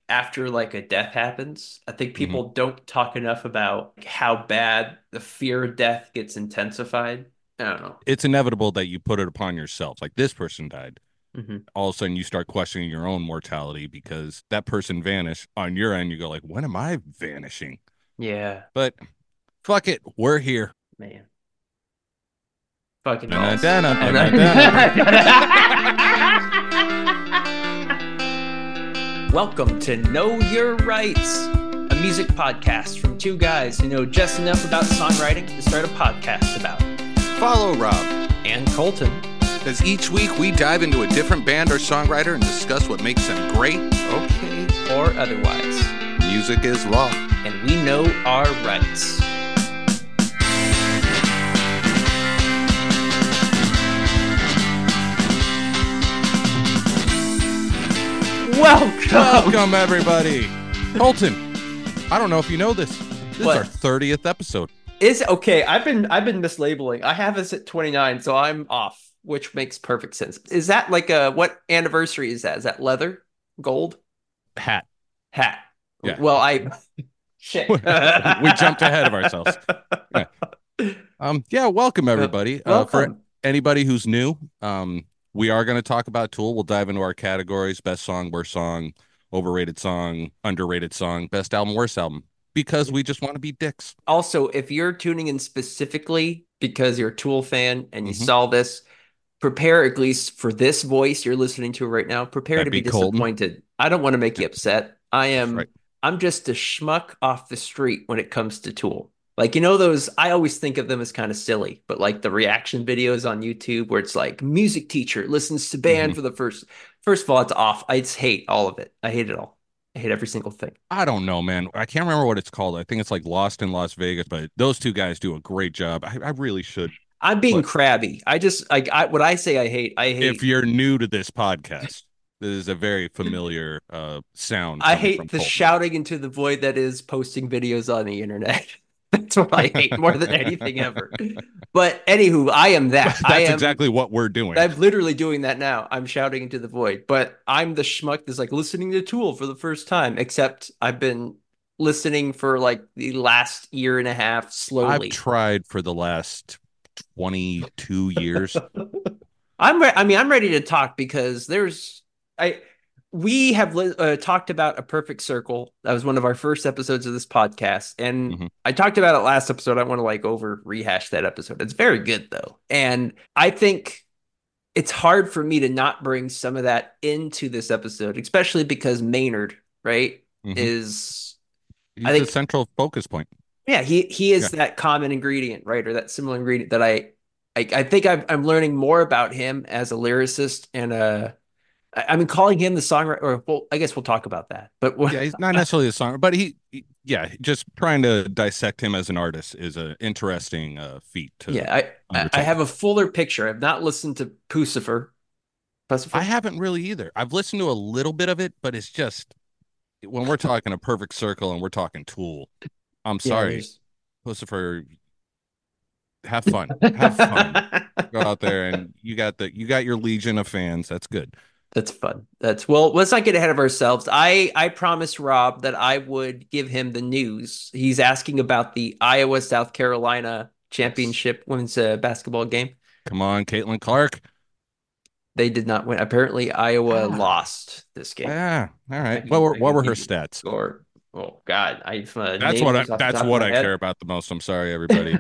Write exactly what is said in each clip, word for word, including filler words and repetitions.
after like a death happens. I think hmm people don't talk enough about how bad the fear of death gets intensified. I don't know. It's inevitable that you put it upon yourself. Like this person died. Hmm. All of a sudden you start questioning your own mortality because that person vanished. On your end, you go like, when am I vanishing? Yeah, But fuck it, we're here. man. Fucking balls. And Dun-dun-dun-dun-dun-dun. I- Welcome to Know Your Rights, a music podcast from two guys who know just enough about songwriting to start a podcast about it. Follow Rob, And Colton. as each week we dive into a different band or songwriter and discuss what makes them great, okay, Or otherwise. music is law. And we know our rights. Welcome. Welcome, everybody. Colton, I don't know if you know this. This What? is our thirtieth episode. Is okay. I've been I've been mislabeling. I have us at twenty-nine, so I'm off, which makes perfect sense. Is that like a what anniversary is that? Is that leather? Gold? Hat. Hat. Yeah. Well, I shit. We jumped ahead of ourselves. Yeah. Um, yeah, welcome everybody. Uh, for Welcome. anybody who's new, um, we are going to talk about Tool. We'll dive into our categories: best song, worst song, overrated song, underrated song, best album, worst album, because we just want to be dicks. Also, if you're tuning in specifically because you're a Tool fan and you Mhm. saw this, prepare at least for this voice you're listening to right now. Prepare That'd to be be Colton. disappointed. I don't want to make you upset. I Right. am I'm just a schmuck off the street when it comes to Tool. Like, you know, those, I always think of them as kind of silly, but like the reaction videos on YouTube where it's like music teacher listens to band Mhm. for the first, first of all, it's off. I just hate all of it. I hate it all. I hate every single thing. I don't know, man. I can't remember what it's called. I think it's like Lost in Las Vegas, but those two guys do a great job. I, I really should. I'm being But crabby. I just like I what I say I hate, I if hate you're new to this podcast, this is a very familiar uh, sound I coming from hate the Colton. shouting into the void that is posting videos on the internet. That's what I hate more than anything ever. But anywho, I am that. I That's am exactly what we're doing. I'm literally doing that now. I'm shouting into the void. But I'm the schmuck that's like listening to Tool for the first time, except I've been listening for like the last year and a half I've slowly. tried for the last twenty-two years. I'm re- I mean, I'm ready to talk because there's I we have li- uh, talked about A Perfect Circle. That was one of our first episodes of this podcast, and Mhm. I talked about it last episode. I want to like over rehash that episode. It's very good though, and I think it's hard for me to not bring some of that into this episode, especially because Maynard, right, Mhm. is I He's the think central focus point. yeah, he he Yeah. is that common ingredient, right, or that similar ingredient that I I, I think I'm I'm learning more about him as a lyricist and a I, I mean calling him the songwriter. Or well, I guess we'll talk about that. But Yeah, he's not necessarily a song, but he, he- yeah, just trying to dissect him as an artist is an interesting uh, feat to yeah, I I I undertake. have a fuller picture. I've not listened to Pucifer. I Pucifer? haven't really either. I've listened to a little bit of it, but it's just when we're talking a perfect circle and we're talking Tool, I'm Yeah, sorry, there's. Lucifer, have fun, have fun. Go out there and you got the you got your legion of fans. That's good. That's fun. That's well, let's not get ahead of ourselves. I I promised Rob that I would give him the news. He's asking about the Iowa South Carolina Yes. championship women's uh, basketball game. Come on, Caitlin Clark. They did not win. Apparently, Iowa Ah, lost this game. yeah. All I right. What can were I what can were her give you the stats? score. Oh God, I uh, That's what I names off the that's top of what my I care head. about the most. I'm sorry, everybody.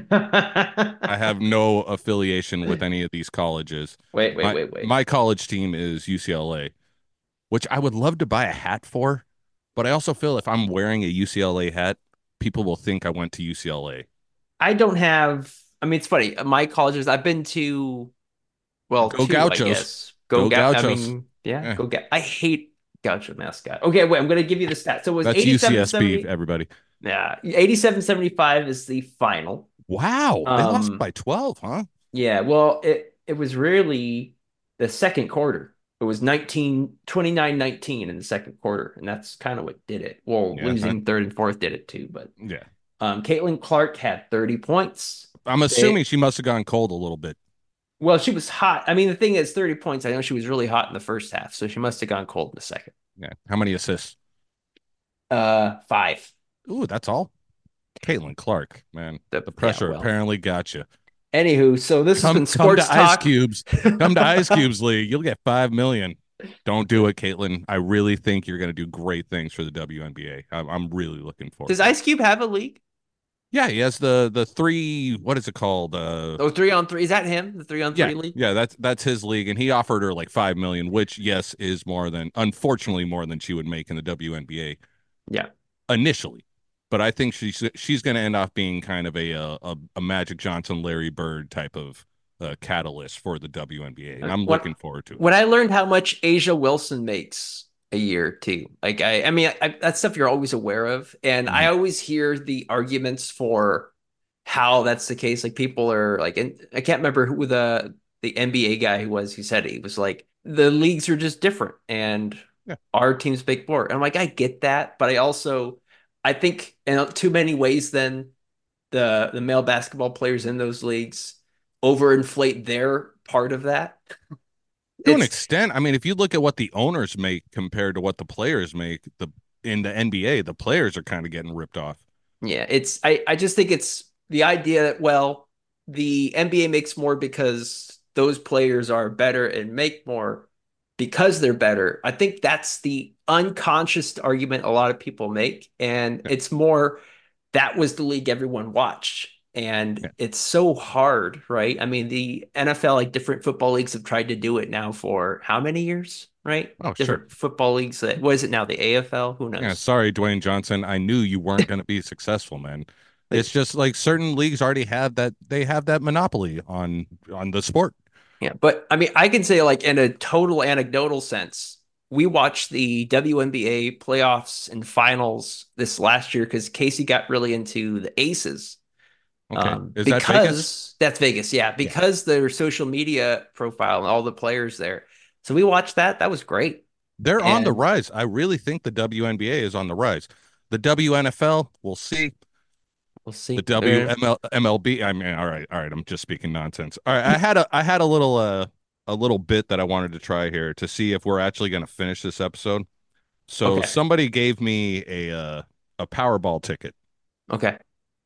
I have no affiliation with any of these colleges. Wait, wait, My wait, wait. my college team is U C L A, which I would love to buy a hat for, but I also feel if I'm wearing a U C L A hat, people will think I went to U C L A. I don't have. I mean, it's funny. My colleges. I've been to. Well, Go two, I Gauchos. guess. Go Go Ga- I Gauchos. mean, yeah, Eh, go get. I hate Gaucho mascot. Okay, wait. I'm gonna give you the stats. So it was that's eighty-seven U C S B, seventy. everybody. Yeah, eighty-seven seventy-five is the final. Wow. They lost Um, by twelve, huh? yeah. Well, it it was really the second quarter. It was nineteen twenty-nine nineteen in the second quarter, and that's kind of what did it. Well, Yeah. I- losing third and fourth did it too, but yeah. um, Caitlin Clark had thirty points. I'm assuming They she must have gone cold a little bit. Well, she was hot. I mean, the thing is, thirty points. I know she was really hot in the first half, so she must have gone cold in the second. Yeah. How many assists? Uh, five. Ooh, that's all. Caitlin Clark, man. The The yeah, pressure well. apparently got you. Anywho, so this has Come been come Sports to Ice Talk. Cubes. Come to Ice Cubes League. You'll get five million. Don't do it, Caitlin. I really think you're going to do great things for the W N B A. I'm, I'm really looking forward Does to it. Ice Cube have a league? Yeah, he has the the three. What is it called? Uh, Oh, three on three. Is that him? The three on yeah, three league? yeah. That's that's his league, and he offered her like five million, which yes is more than, unfortunately, more than she would make in the W N B A Yeah. initially. But I think she's she's going to end up being kind of a, a a Magic Johnson, Larry Bird type of uh, catalyst for the W N B A, and I'm When, looking forward to it. when I learned how much Asia Wilson makes a year too, like I, I mean, I, that's stuff you're always aware of, and I Mhm. always hear the arguments for how that's the case. Like people are like, and I can't remember who the the N B A guy who was. He said he was like the leagues are just different, and Yeah, our teams make more. And I'm like, I get that, but I also I think in too many ways then the the male basketball players in those leagues overinflate their part of that. to an It's extent. I mean, if you look at what the owners make compared to what the players make, the in the N B A, the players are kind of getting ripped off. yeah, it's I I just think it's the idea that well, the N B A makes more because those players are better and make more because they're better. I think that's the unconscious argument a lot of people make, and Yeah, it's more that was the league everyone watched. And yeah. it's so hard, right? I mean, the N F L, like different football leagues have tried to do it now for how many years, right? Oh, sure. Different football leagues that, what is it now? The A F L? Who Yeah, knows? sorry, Dwayne Johnson. I knew you weren't going to be successful, man. It's Like, just like certain leagues already have that. They have that monopoly on on the sport. yeah, but I mean, I can say like in a total anecdotal sense, we watched the W N B A playoffs and finals this last year because Casey got really into the Aces. Okay, Um, is that Vegas? because that's Vegas, yeah, Yeah, because their social media profile and all the players there. So we watched that. That was great. they're on the And rise. I really think the W N B A is on the rise. The W N F L, we'll see. we'll The see. Uh, W M L M L B. I mean, all right, all right. I'm just speaking nonsense. All right, I had a I had a little uh a little bit that I wanted to try here to see if we're actually going to finish this episode. So okay. somebody gave me a uh, a Powerball ticket, Okay.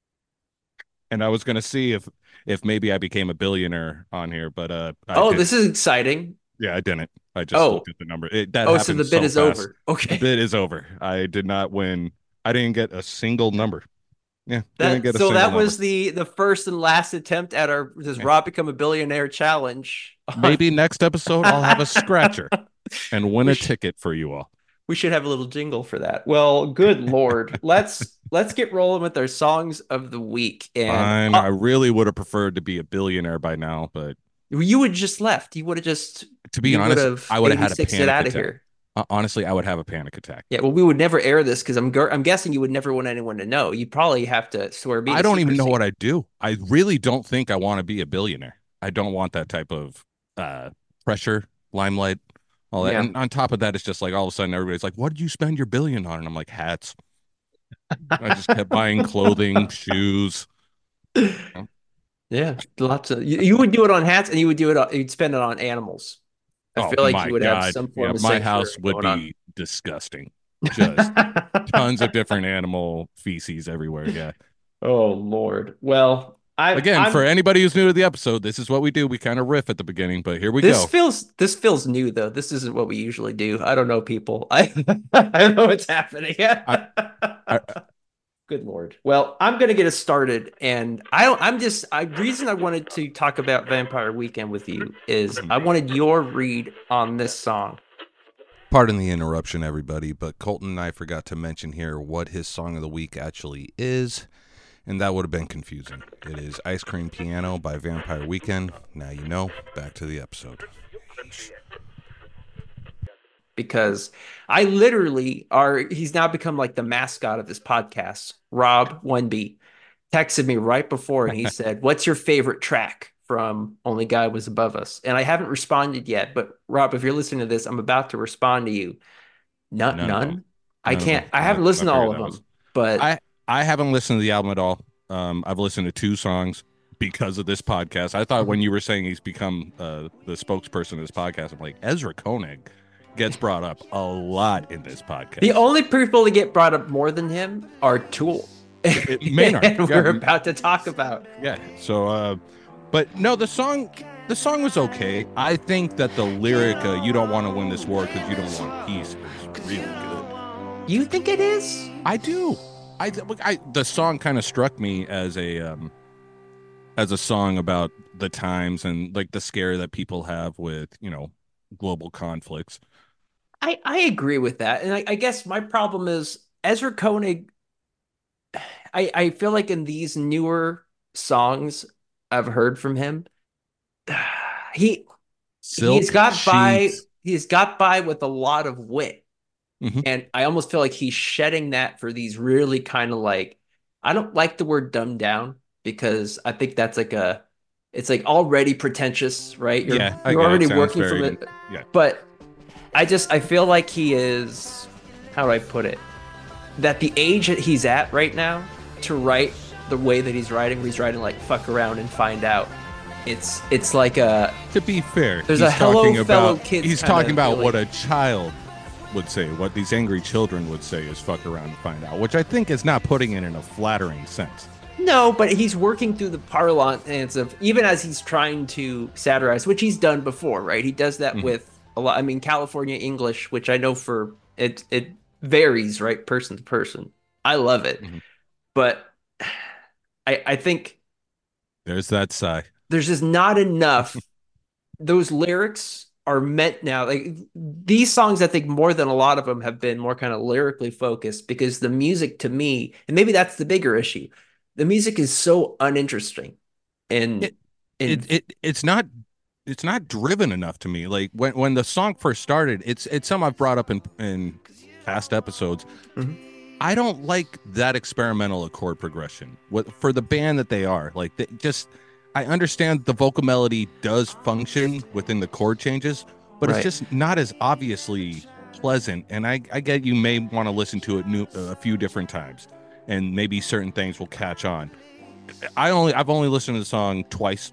and I was going to see if if maybe I became a billionaire on here, but uh, I Oh, this didn't. is exciting. Yeah, I didn't. I just looked Oh, at the number. It, that oh, so happened the bid so is fast. over. The Okay. bid is over. I did not win. I didn't get a single number. Yeah, didn't That get a so single that number. was the the first and last attempt at our does Yeah. Rob become a billionaire challenge on Maybe next episode I'll have a scratcher and win we a sh ticket for you all. we should have a little jingle for that. Well, good Lord. Let's let's get rolling with our songs of the week. And Fine. uh, I really would have preferred to be a billionaire by now, but you would just left. You would have just to be you would honest, have I would have had a eighty-sixed it panic out of attack. here. Uh, honestly, I would have a panic attack. Yeah, well, we would never air this because I'm gu- I'm guessing you would never want anyone to know. You'd probably have to swear me I to don't even know secrecy. what I do. I really don't think I want to be a billionaire. I don't want that type of uh, pressure, limelight, all that. Yeah. And on top of that, it's just like all of a sudden everybody's like, "What did you spend your billion on?" And I'm like, "Hats." I just kept buying clothing, shoes. You know? Yeah, lots of you, you would do it on hats and you would do it on, you'd spend it on animals. I Oh feel like you my would have God. some Yeah, form of my house sanctuary would going on. be disgusting. Just tons of different animal feces everywhere. Yeah. Oh Lord. Well, I Again, for I'm anybody who's new to the episode, this is what we do. We kind of riff at the beginning, but here we this go. feels this feels new though. This isn't what we usually do. I don't know people. I I don't know what's happening. I, I, Good Lord. Well, I'm gonna get us started, and I don't. I'm just. I reason I wanted to talk about Vampire Weekend with you is I wanted your read on this song. Pardon the interruption, everybody, but Colton and I forgot to mention here what his song of the week actually is, and that would have been confusing. It is Ice Cream Piano by Vampire Weekend. Now you know. Back to the episode. Yeesh. Because I literally are he's now become like the mascot of this podcast. Rob Wenby texted me right before and he said, "What's your favorite track from Only God Was Above Us?" And I haven't responded yet, but Rob, if you're listening to this, I'm about to respond to you. None, None of them. none. I None of can't them. I I, haven't I listened to all figured of that was. them, but I I haven't listened to the album at all. Um, I've listened to two songs because of this podcast. I thought when you were saying he's become uh, the spokesperson of this podcast, I'm like, Ezra Koenig, gets brought up a lot in this podcast. The only people that get brought up more than him are Tool. It, Maynard, and yeah, we're about to talk about. Yeah. So, uh, but no, the song, the song was okay. I think that the lyric, uh, "You don't want to win this war because you don't want peace," is really good. You think it is? I do. I, I the song kind of struck me as a um, as a song about the times and like the scare that people have with, you know, global conflicts. I I agree with that, and I, I guess my problem is Ezra Koenig. I, I feel like in these newer songs I've heard from him, he Silk he's got sheets. by he's got by with a lot of wit. Mm-hmm. And I almost feel like he's shedding that for these really kind of like, I don't like the word dumbed down because I think that's like a, it's like already pretentious, right? You're, Yeah, I you're get it. already Sounds working very- from it. yeah. But I just, I feel like he is, how do I put it? That the age that he's at right now to write the way that he's writing, where he's writing like fuck around and find out. It's, it's like a, To be fair, There's he's a hello, talking fellow about, kids He's kinda talking about feeling. what a child would say, what these angry children would say is fuck around and find out, which I think is not putting it in a flattering sense. no, but he's working through the parlance of, even as he's trying to satirize, which he's done before, right? He does that Mhm. with a lot. I mean, California English, which I know for it, it varies, right, person to person. I love it, Mhm. but I, I think There's that sigh. there's just not enough. Those lyrics are meant now. Like these songs, I think more than a lot of them have been more kind of lyrically focused because the music to me, and maybe that's the bigger issue. The music is so uninteresting, and It- It, it it's not it's not driven enough to me. Like when when the song first started, it's it's something I've brought up in in past episodes. Mhm. I don't like that experimental chord progression. What for the band that they are, like they just I understand the vocal melody does function within the chord changes, but Right. it's just not as obviously pleasant. And I, I get you may want to listen to it new, a few different times, and maybe certain things will catch on. I only I've only listened to the song twice,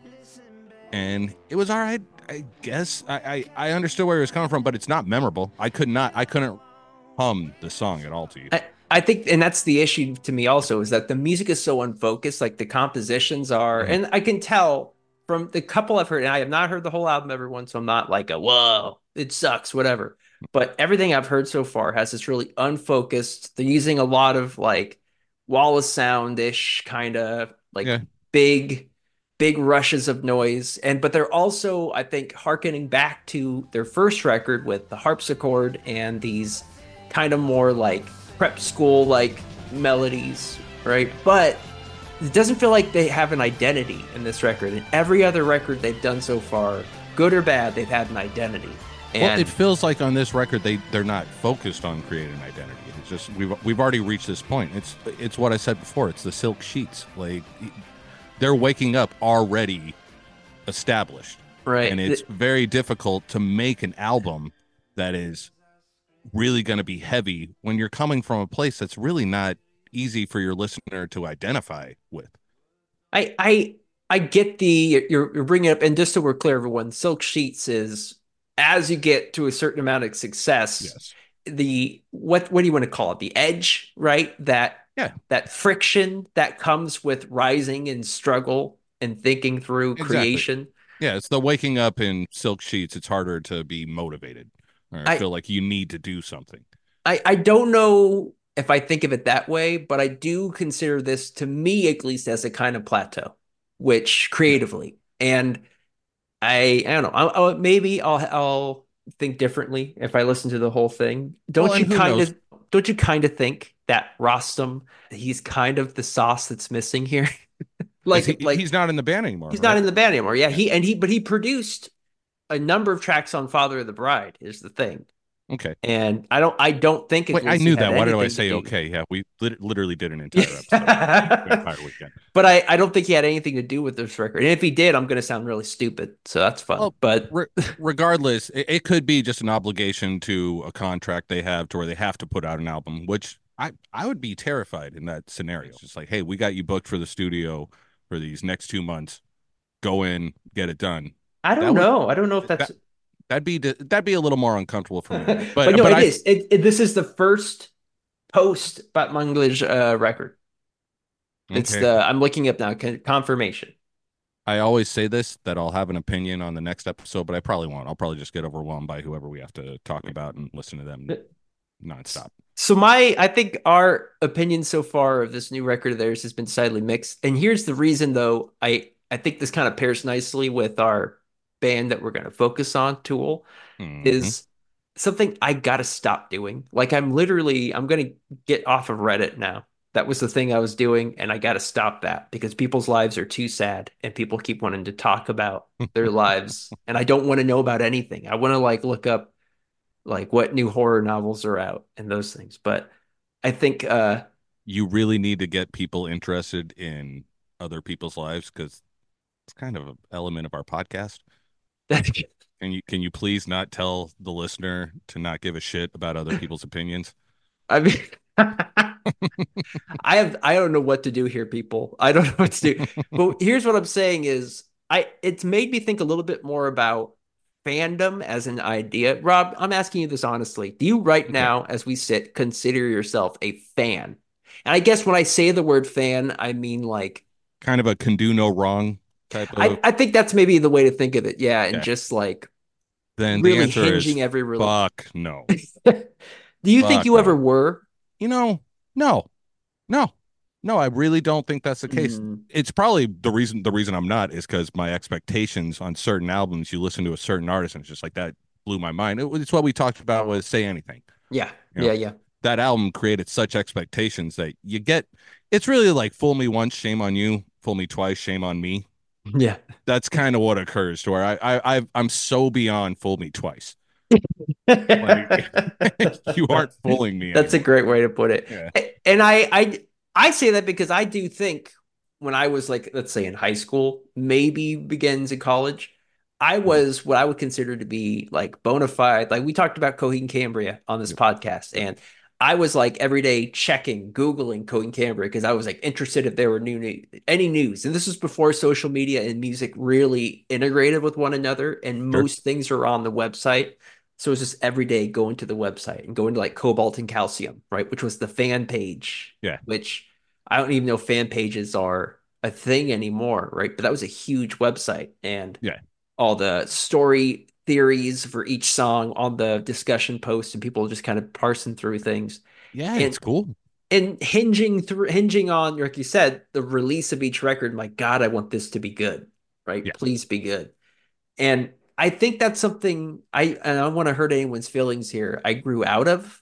and it was all right. I guess I, I I understood where it was coming from, but it's not memorable. I could not I couldn't hum the song at all to you. I, I think, and that's the issue to me also, is that the music is so unfocused. Like the compositions are, Mhm. and I can tell from the couple I've heard, and I have not heard the whole album, everyone, so I'm not like a whoa, it sucks, whatever. But everything I've heard so far has this really unfocused. They're using a lot of like Wallace sound ish kind of like Yeah. big, big rushes of noise, and but they're also, I think, harkening back to their first record with the harpsichord and these kind of more like prep school like melodies, right? But it doesn't feel like they have an identity in this record. In every other record they've done so far, good or bad, they've had an identity. And Well, it feels like on this record they they're not focused on creating an identity. It's just we've we've already reached this point. It's it's what I said before. It's the silk sheets. Like they're waking up already established, right, and it's very difficult to make an album that is really going to be heavy when you're coming from a place that's really not easy for your listener to identify with. I I I get the you're you're bringing up, and just so we're clear, everyone, Silk Sheets is as you get to a certain amount of success, Yes. the what what do you want to call it? The edge, right? That Yeah. that friction that comes with rising and struggle and thinking through Exactly. creation. Yeah, it's the waking up in silk sheets. It's harder to be motivated or I- feel like you need to do something. I I don't know if I think of it that way, but I do consider this, to me at least, as a kind of plateau, which creatively, and I I don't know. I'll, I'll, maybe I'll I'll think differently if I listen to the whole thing. Don't Well, you and who kind knows? of don't you kind of think that Rostam, he's kind of the sauce that's missing here? like he, like he's not in the band anymore. he's right? not in the band anymore. Yeah, he and he but he produced a number of tracks on Father of the Bride is the thing. Okay. And I don't I don't think Wait, I Iglesias knew had that. Why did I anything say to do- okay? Yeah, we lit- literally did an entire episode. Vampire Weekend. But I, I don't think he had anything to do with this record. And if he did, I'm going to sound really stupid. So that's fun. Well, but Re- regardless, it, it could be just an obligation to a contract they have to where they have to put out an album, which I, I would be terrified in that scenario. It's just like, hey, we got you booked for the studio for these next two months. Go in, get it done. I that don't would- know. I don't know if that's. that- That'd be that'd be a little more uncomfortable for me. But But no, but it I is. It, it this is the first post Batmanglish uh, record. It's okay. the I'm looking up now. Con- confirmation. I always say this that I'll have an opinion on the next episode, but I probably won't. I'll probably just get overwhelmed by whoever we have to talk about and listen to them nonstop. So my, I think our opinion so far of this new record of theirs has been slightly mixed. And here's the reason, though. I I think this kind of pairs nicely with our band that we're going to focus on, Tool, Mm-hmm. is something I got to stop doing. Like I'm literally, I'm going to get off of Reddit now. That was the thing I was doing, and I got to stop that because people's lives are too sad, and people keep wanting to talk about their lives, and I don't want to know about anything. I want to like look up like what new horror novels are out and those things. But I think uh You really need to get people interested in other people's lives because it's kind of an element of our podcast. that And you can you please not tell the listener to not give a shit about other people's opinions? I mean I have I don't know what to do here, people. I don't know what to do. But here's what I'm saying is I it's made me think a little bit more about fandom as an idea. Rob, I'm asking you this honestly. Do you right Okay. now, as we sit, consider yourself a fan? And I guess when I say the word fan, I mean like Kind of a can do no wrong type I, of. I think that's maybe the way to think of it. Yeah, and Okay. just like Then the really answer is hinging every real. fuck no. Do you think Fuck you ever no. were? You know, no, no, no. I really don't think that's the case. Mm, It's probably the reason the reason I'm not is because my expectations on certain albums, you listen to a certain artist and it's just like that blew my mind. It, it's what we talked about with Say Anything. yeah, You know, yeah, yeah, that album created such expectations that you get. It's really like fool me once, shame on you. Fool me twice, shame on me. yeah. That's kind of what occurs to where I, I, I I'm so beyond fool me twice. Like you aren't fooling me That's a anymore. great way to put it. Yeah. And I, I, I say that because I do think when I was like, let's say in high school, maybe begins in college, I Mhm. was what I would consider to be like bona fide. Like we talked about Coheed Cambria on this Yep. podcast, Yep. and I was like every day checking, Googling Coheed Cambria because I was like interested if there were new, new any news. And this was before social media and music really integrated with one another, and Sure. most things are on the website. So it was just every day going to the website and going to like Cobalt and Calcium, right? Which was the fan page, Yeah. which I don't even know if fan pages are a thing anymore, right? But that was a huge website and Yeah. all the story theories for each song on the discussion post and people just kind of parsing through things Yeah. and It's cool. and hinging through hinging on, like you said, the release of each record. My God, I want this to be good, right? Yeah. Please be good. And I think that's something I and I don't want to hurt anyone's feelings here. I grew out of.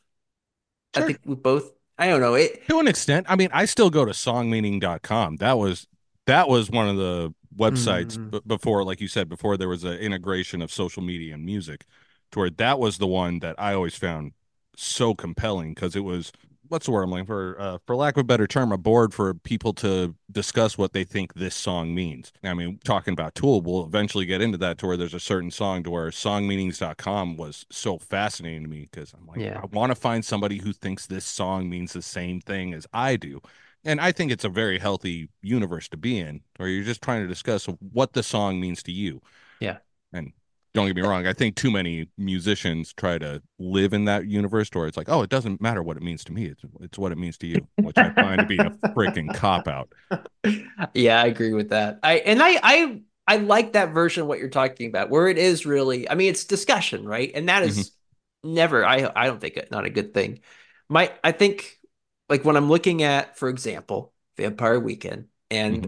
I Sure. think we both. I don't know it. To an extent. I mean, I still go to song meaning dot com. That was that was one of the websites Mm, b- before, like you said, before there was an integration of social media and music, to where that was the one that I always found so compelling because it was what's the word I'm looking for? Uh, for lack of a better term, a board for people to discuss what they think this song means. I mean, talking about Tool, we'll eventually get into that to where there's a certain song to where song meanings dot com was so fascinating to me because I'm like, yeah. I want to find somebody who thinks this song means the same thing as I do. And I think it's a very healthy universe to be in, where you're just trying to discuss what the song means to you. Yeah. And don't get me wrong, I think too many musicians try to live in that universe where it's like, oh, it doesn't matter what it means to me. It's it's what it means to you, which I find to be a freaking cop out. Yeah, I agree with that. I and I I I like that version of what you're talking about, where it is really, I mean, it's discussion, right? And that Hmm. is never, I I don't think it, not a good thing. My I think like when I'm looking at, for example, Vampire Weekend, Hmm. and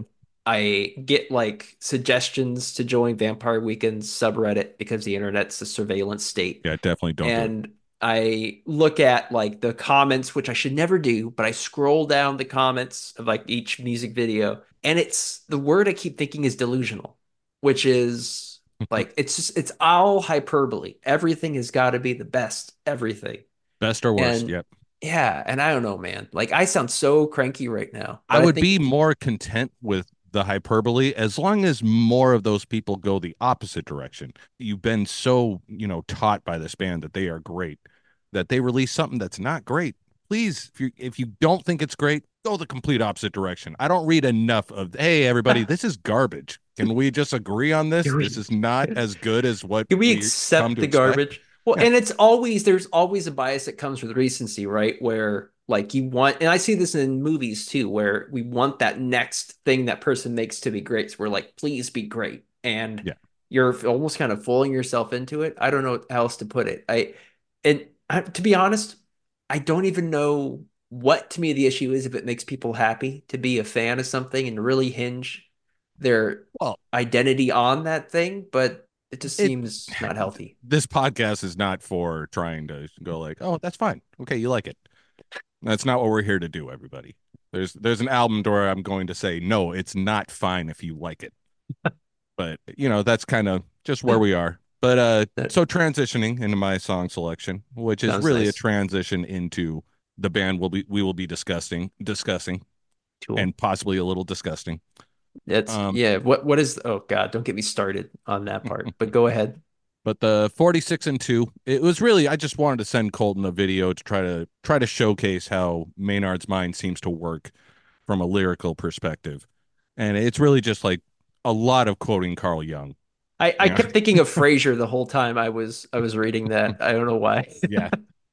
I get like suggestions to join Vampire Weekend's subreddit because the internet's a surveillance state. Yeah, definitely don't do it. And I look at like the comments, which I should never do, but I scroll down the comments of like each music video, and it's the word I keep thinking is delusional, which is like it's just it's all hyperbole. Everything has got to be the best, everything. Best or worst. And Yep. yeah, and I don't know, man. Like I sound so cranky right now, I but I would think be more content with the hyperbole as long as more of those people go the opposite direction. You've been so, you know, taught by this band that they are great, that they release something that's not great. Please, if you if you don't think it's great, go the complete opposite direction. I don't read enough of, hey, everybody, this is garbage. Can we just agree on this? Can we- This is not as good as what Can we we come accept to the expect. garbage? Well, Yeah. and it's always there's always a bias that comes with recency, right? Where like you want, and I see this in movies too, where we want that next thing that person makes to be great. So we're like, please be great, and Yeah. you're almost kind of fooling yourself into it. I don't know how else to put it. I and I, to be honest, I don't even know what to me the issue is if it makes people happy to be a fan of something and really hinge their Well, identity on that thing, but it just It- seems not healthy. this podcast is not for trying to go like, oh, that's fine. Okay, you like it. That's not what we're here to do, everybody. There's there's an album where I'm going to say, no, it's not fine if you like it. But you know, that's kind of just where we are. But uh so transitioning into my song selection, which is Sounds really nice. a transition into the band we'll be we will be discussing discussing Cool. and possibly a little disgusting. It's um, yeah. What what is? Oh God, don't get me started on that part. But go ahead. But the forty-six and two, it was really, I just wanted to send Colton a video to try to try to showcase how Maynard's mind seems to work from a lyrical perspective. And it's really just like a lot of quoting Carl Jung. I, I Yeah. kept thinking of Frasier the whole time I was I was reading that. I don't know why. Yeah.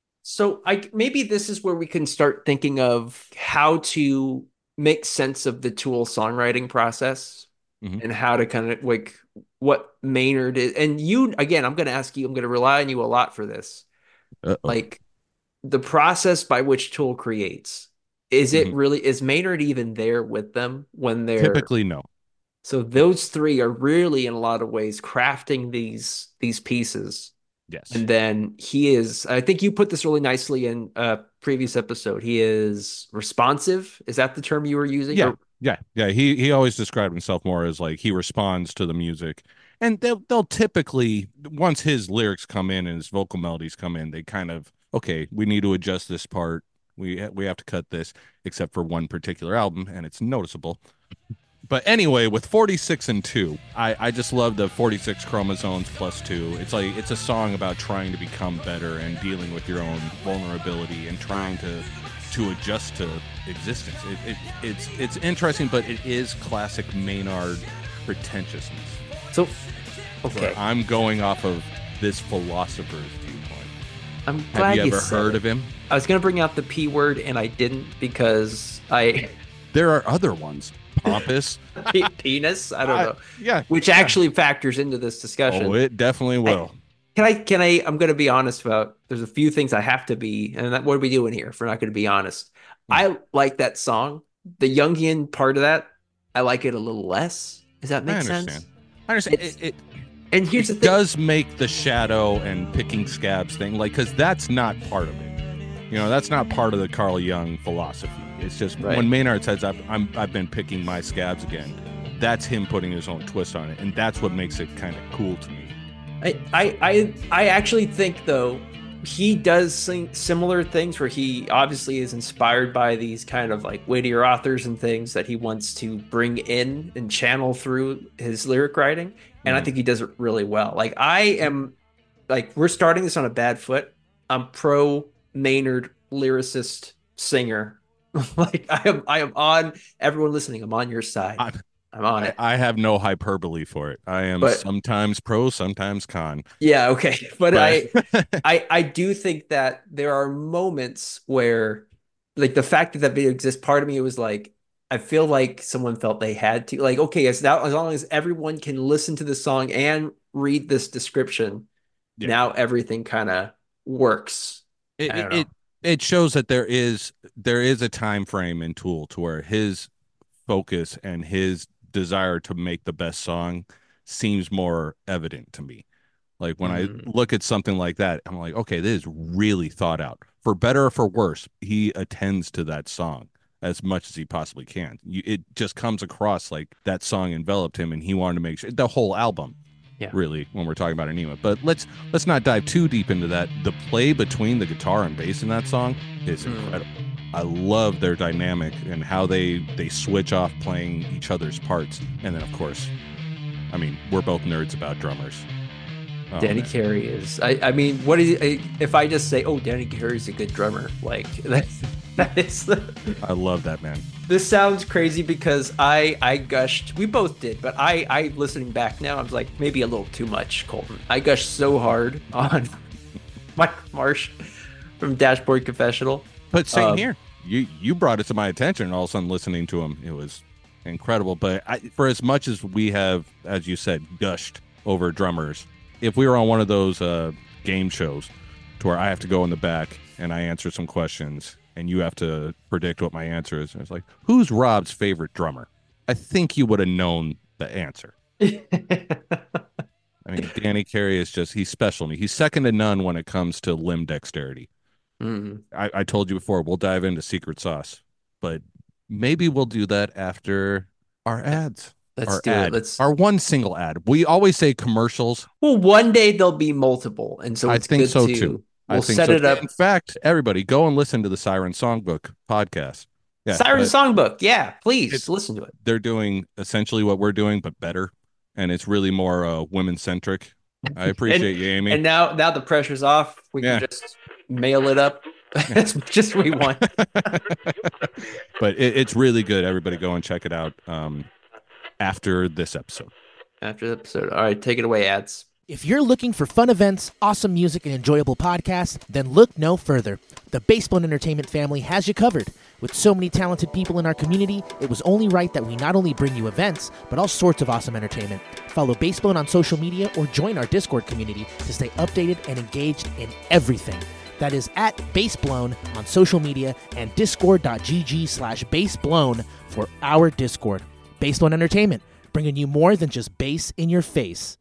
So I maybe this is where we can start thinking of how to make sense of the Tool songwriting process Mhm. and how to kind of like what Maynard is. And you again, I'm going to ask you. I'm going to rely on you a lot for this. Uh-oh. Like the process by which Tool creates. Is it Mhm. really is Maynard even there with them when they're Typically, no. so those three are really in a lot of ways crafting these these pieces. Yes. And then he is, I think you put this really nicely in a previous episode. He is responsive. Is that the term you were using? Yeah. Or- Yeah. Yeah. He he always described himself more as like he responds to the music. And they'll they'll typically, once his lyrics come in and his vocal melodies come in, they kind of, okay, we need to adjust this part. We we have to cut this, except for one particular album, and it's noticeable. But anyway, with forty-six and two, I, I just love the forty-six chromosomes plus two. It's like it's a song about trying to become better and dealing with your own vulnerability and trying to to adjust to existence. It, it it's it's interesting, but it is classic Maynard pretentiousness. So, Where okay. I'm going off of this philosopher's viewpoint. I'm glad Have you ever said heard it. of him? I was going to bring out the P word and I didn't because I, There are other ones. Pompous. P- penis, I don't I- know, yeah. which actually factors into this discussion. Oh, it definitely will. Can I, can I, I'm going to be honest about, there's a few things I have to be, and that, what are we doing here if we're not going to be honest? Hmm. I like that song. The Jungian part of that, I like it a little less. Does that I make understand. sense? I understand. It's- It, it, And here's the it thing. does make the shadow and picking scabs thing, like, because that's not part of it. You know, that's not part of the Carl Jung philosophy. It's just Right. when Maynard says, I've, I'm, I've been picking my scabs again, that's him putting his own twist on it. And that's what makes it kind of cool to me. I, I, I, I actually think, though, he does sing similar things where he obviously is inspired by these kind of like weightier authors and things that he wants to bring in and channel through his lyric writing. And I Mhm. think he does it really well. Like, I am, like, we're starting this on a bad foot. I'm pro Maynard lyricist singer. Like, I am, I am on everyone listening. I'm on your side. I'm- I'm on I, it. I have no hyperbole for it. I am But- sometimes pro, sometimes con. Yeah, okay. But, But- I, I I do think that there are moments where, like, the fact that that video exists, part of me was like, I feel like someone felt they had to, like, okay, as now as long as everyone can listen to the song and read this description, Yeah. now everything kind of works. it, I don't it, it shows that there is there is a time frame in Tool to where his focus and his desire to make the best song seems more evident to me. Like when Mm. I look at something like that, I'm like, okay, this is really thought out. For better or for worse, he attends to that song as much as he possibly can. You, it just comes across like that song enveloped him, and he wanted to make sure the whole album. Yeah. Really, when we're talking about Anima. But let's let's not dive too deep into that. The play between the guitar and bass in that song is Mm. incredible. I love their dynamic and how they they switch off playing each other's parts. And then of course, I mean, we're both nerds about drummers. Oh, Danny man. Carey is. I, I mean, what is I- if I just say, "Oh, Danny Carey's a good drummer"? Like that's That is the, I love that, man. this sounds crazy because I I gushed. We both did, but I I listening back now, I was like maybe a little too much, Colton. I gushed so hard on Mike Marsh from Dashboard Confessional. But same Um, here. You you brought it to my attention, and all of a sudden listening to him, it was incredible. But I, for as much as we have, as you said, gushed over drummers, if we were on one of those uh, game shows to where I have to go in the back and I answer some questions and you have to predict what my answer is, and it's like, who's Rob's favorite drummer? I think you would have known the answer. I mean, Danny Carey is just, he's special to me. He's second to none when it comes to limb dexterity. mm, I, I told you before, we'll dive into secret sauce, but maybe we'll do that after our ads. let's our do ad, it. Let's. our one single ad. We always say commercials. Well, one day there'll be multiple, and so I it's think good so to, too. We'll I think set so. it up. In fact, everybody, go and listen to the Siren Songbook podcast. Yeah, Siren but Songbook. Yeah, please It's- listen to it. they're doing essentially what we're doing, but better, and it's really more uh, women centric. I appreciate you, Amy. And now, now the pressure's off. We Yeah. can just mail it up as much as we want. But it, it's really good. Everybody, go and check it out. Um, after this episode. After the episode. All right, take it away, ads. If you're looking for fun events, awesome music, and enjoyable podcasts, then look no further. The Basebone Entertainment family has you covered. With so many talented people in our community, it was only right that we not only bring you events, but all sorts of awesome entertainment. Follow Basebone on social media or join our Discord community to stay updated and engaged in everything. That is at Baseblown on social media and discord.gg slash baseblown for our Discord. Basebone Entertainment, bringing you more than just bass in your face.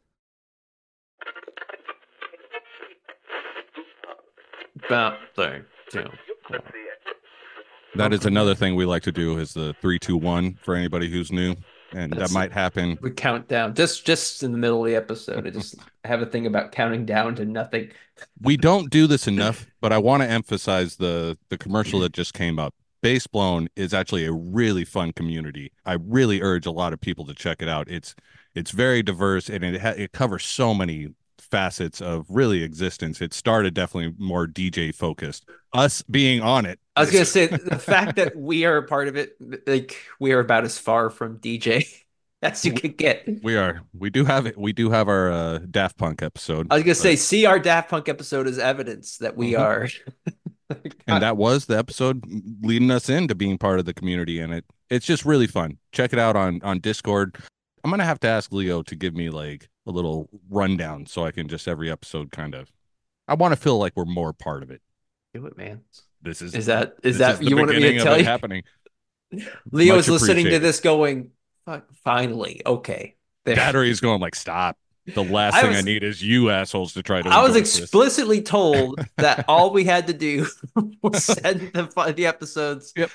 About three, two, one. That is another thing we like to do is the three, two, one for anybody who's new, and That's- that might happen. We count down just just in the middle of the episode. I just have a thing about counting down to nothing. We don't do this enough, but I want to emphasize the the commercial that just came up. Bass Blown is actually a really fun community. I really urge a lot of people to check it out. It's it's very diverse and it ha- it covers so many facets of really existence. It started definitely more D J focused. Us being on it. I was gonna say the fact that we are a part of it, like we are about as far from D J as you could get. We are. We do have it. We do have our uh, Daft Punk episode. I was gonna but- say, see our Daft Punk episode as evidence that we Mhm. are. and that was the episode leading us into being part of the community, and it it's just really fun. Check it out on on Discord. I'm gonna have to ask Leo to give me like a little rundown so I can just every episode kind of. I want to feel like we're more part of it. Do it, man. This is Is that is this that the you wanted me beginning to of tell it you? happening. Leo's Much listening to appreciated. this, going, "Fuck, finally, okay." There. Battery's going like stop. The last I thing I was- need is you assholes to try to. I was endorse this. explicitly told that all we had to do was send the the episodes. Yep.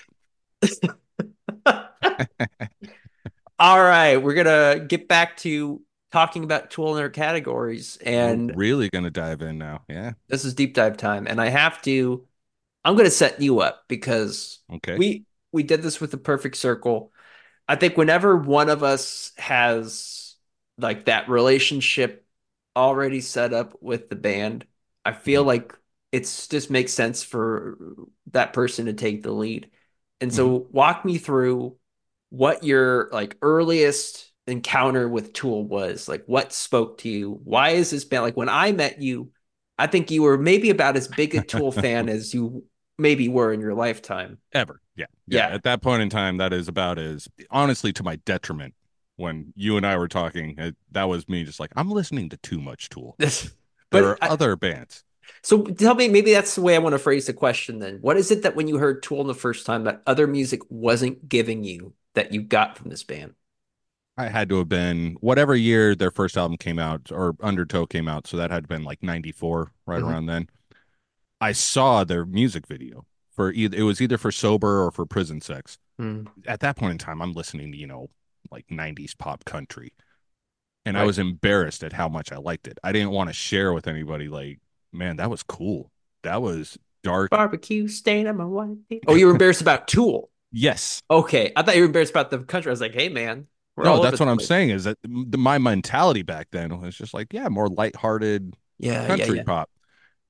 All right, we're gonna get back to talking about Tool in their categories, and We're really gonna dive in now. Yeah. this is deep dive time. And I have to, I'm gonna set you up because Okay. we we did this with the perfect circle. I think whenever one of us has like that relationship already set up with the band, I feel Mhm. like it's just makes sense for that person to take the lead. And so walk me through what your like earliest encounter with Tool was. Like what spoke to you? Why is this band like when I met you, I think you were maybe about as big a Tool fan as you maybe were in your lifetime. Ever. Yeah. yeah. Yeah. At that point in time, that is about as honestly to my detriment. When you and I were talking, it, that was me just like, I'm listening to too much Tool. This There but are I- other bands. So tell me, maybe that's the way I want to phrase the question then. What is it that when you heard Tool the first time that other music wasn't giving you that you got from this band? I had to have been whatever year their first album came out or Undertow came out. So that had been like ninety-four, right Mhm. around then. I saw their music video for either, it was either for Sober or for Prison Sex. At that point in time, I'm listening to, you know, like nineties pop country. And I Right. was embarrassed at how much I liked it. I didn't want to share with anybody, like, man, that was cool. That was dark. Barbecue stain on my white tee. Oh, you were embarrassed about Tool. Yes. Okay. I thought you were embarrassed about the country. I was like, hey, man. we're all No, over that's the what I'm place. saying is that the, my mentality back then was just like, yeah, more lighthearted Yeah, yeah, country yeah. pop.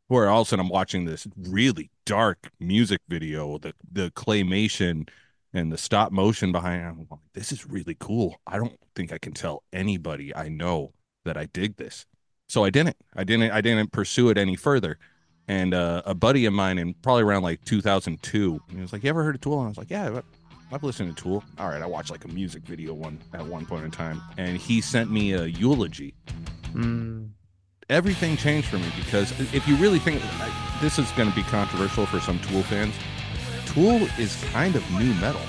where all of a sudden I'm watching this really dark music video, the the claymation and the stop motion behind it. I'm like, this is really cool. I don't think I can tell anybody I know that I dig this. So I didn't. I didn't I didn't pursue it any further. And uh, a buddy of mine in probably around like two thousand two, he was like, "You ever heard of Tool?" And I was like, "Yeah, I've listened to Tool." All right, I watched like a music video one at one point in time, and he sent me a eulogy. Mm. Everything changed for me, because if you really think, this is going to be controversial for some Tool fans, Tool is kind of new metal.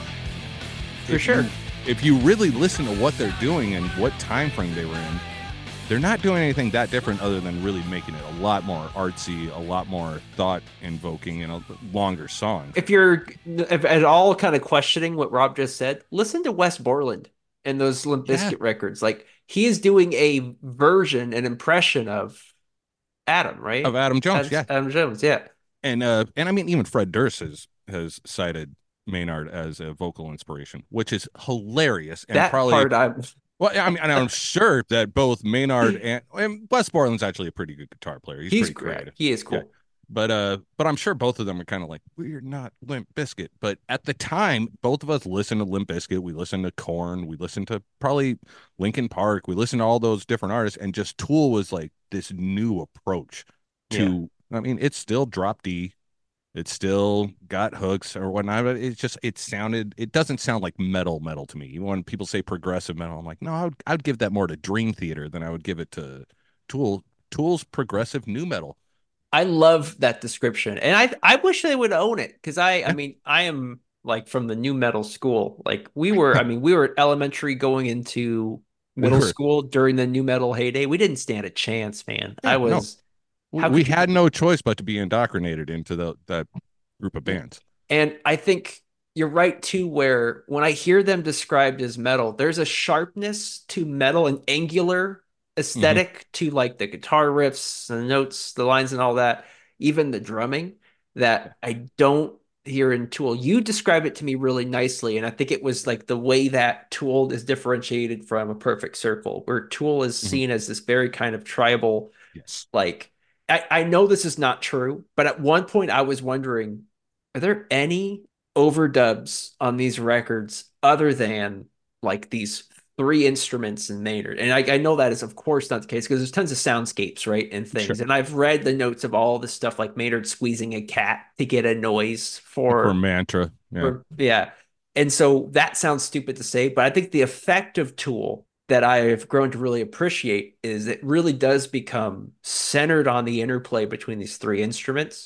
For if sure. You, if you really listen to what they're doing and what time frame they were in, they're not doing anything that different other than really making it a lot more artsy, a lot more thought invoking, and a longer song. If you're if at all kind of questioning what Rob just said, listen to Wes Borland and those Limp Bizkit Yeah. records. Like, he is doing a version, an impression of Adam, right? Of Adam Jones, Adam, yeah. Adam Jones, yeah. And uh and I mean, even Fred Durst has has cited Maynard as a vocal inspiration, which is hilarious. And That probably part I'm well, I mean, and I'm sure that both Maynard and, and Wes Borland's actually a pretty good guitar player. He's, he's pretty great. creative. He is cool. Yeah. But uh, but I'm sure both of them are kind of like, we're not Limp Bizkit. But at the time, both of us listened to Limp Bizkit. We listened to Korn. We listened to probably Linkin Park. We listened to all those different artists, and just Tool was like this new approach to. Yeah. I mean, it's still drop D. It's still got hooks or whatnot, but it's just, it sounded, it doesn't sound like metal metal to me. Even when people say progressive metal, I'm like, no, I would, I would give that more to Dream Theater than I would give it to Tool. Tool's progressive new metal. I love that description. And I I wish they would own it, because I, Yeah. I mean, I am like from the new metal school. Like, we were, I mean, we were at elementary going into middle We were. school during the new metal heyday. We didn't stand a chance, man. Yeah, I no. was, We, how we could you- had no choice but to be indoctrinated into the, that group of bands. And I think you're right too, where when I hear them described as metal, there's a sharpness to metal, an angular aesthetic to like the guitar riffs, the notes, the lines, and all that, even the drumming, that I don't hear in Tool. You describe it to me really nicely, and I think it was like the way that Tool is differentiated from a Perfect Circle, where Tool is Mhm. seen as this very kind of tribal, Yes. like, I, I know this is not true, but at one point I was wondering, are there any overdubs on these records other than like these three instruments in Maynard? And I, I know that is of course not the case, because there's tons of soundscapes, right, and things. Sure. And I've read the notes of all this stuff, like Maynard squeezing a cat to get a noise for, For Mantra. Yeah. for yeah. And so that sounds stupid to say, but I think the effect of Tool that I have grown to really appreciate is it really does become centered on the interplay between these three instruments.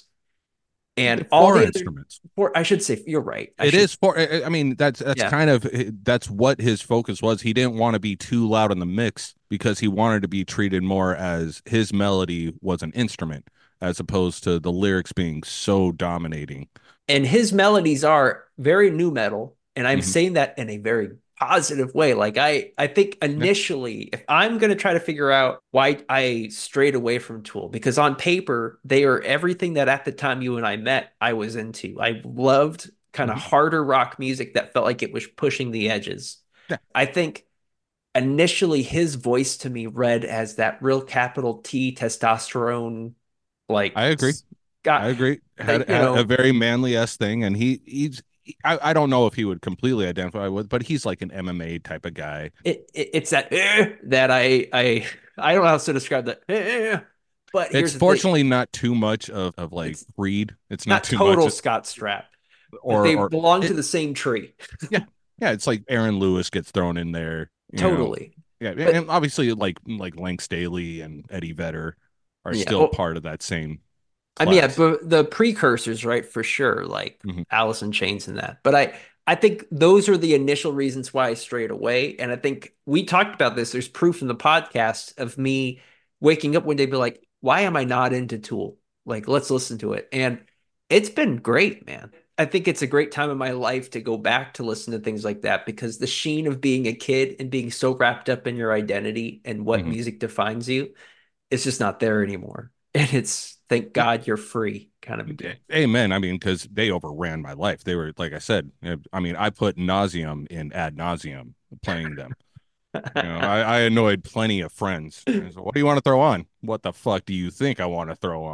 And all Four the other, instruments. four, I should say, you're right. I It should, is for. I I mean, that's that's Yeah. kind of that's what his focus was. He didn't want to be too loud in the mix, because he wanted to be treated more as his melody was an instrument, as opposed to the lyrics being so dominating. and his melodies are very new metal, and I'm Mhm. saying that in a very positive way. Like, I, I think initially, if I'm going to try to figure out why I strayed away from Tool, because on paper they are everything that at the time you and I met I was into. I loved kind of Mhm. harder rock music that felt like it was pushing the edges. Yeah. I think initially his voice to me read as that real capital T testosterone, like, I agree. Got, I agree. Had, like, you had know- a very manly s thing, and he he's. I, I don't know if he would completely identify with, but he's like an M M A type of guy. It, it it's that eh, that I I I don't know how else to describe that. Eh, but here's It's the thing. fortunately not too much of, of like It's Creed. It's not not, too total much. Scott Strapp. Or, they or belong it- to the same tree. yeah, it's like Aaron Lewis gets thrown in there. you know. Totally. Yeah, But- and obviously like like Link Staley and Eddie Vedder are Yeah, still well- part of that same. I mean, yeah, class. but the precursors, right, for sure, like Mhm. Alice in Chains and that. But I, I think those are the initial reasons why I strayed away. And I think we talked about this. There's proof in the podcast of me waking up one day and be like, why am I not into Tool? Like, let's listen to it. And it's been great, man. I think it's a great time in my life to go back to listen to things like that, because the sheen of being a kid and being so wrapped up in your identity and what Mhm. music defines you, it's just not there anymore. And it's, thank God you're free kind of a deal. Amen. I mean, because they overran my life. They were, like I said, I mean, I put nauseum in ad nauseum playing them. You know, I, I annoyed plenty of friends. I said, what do you want to throw on? What the fuck do you think I want to throw on?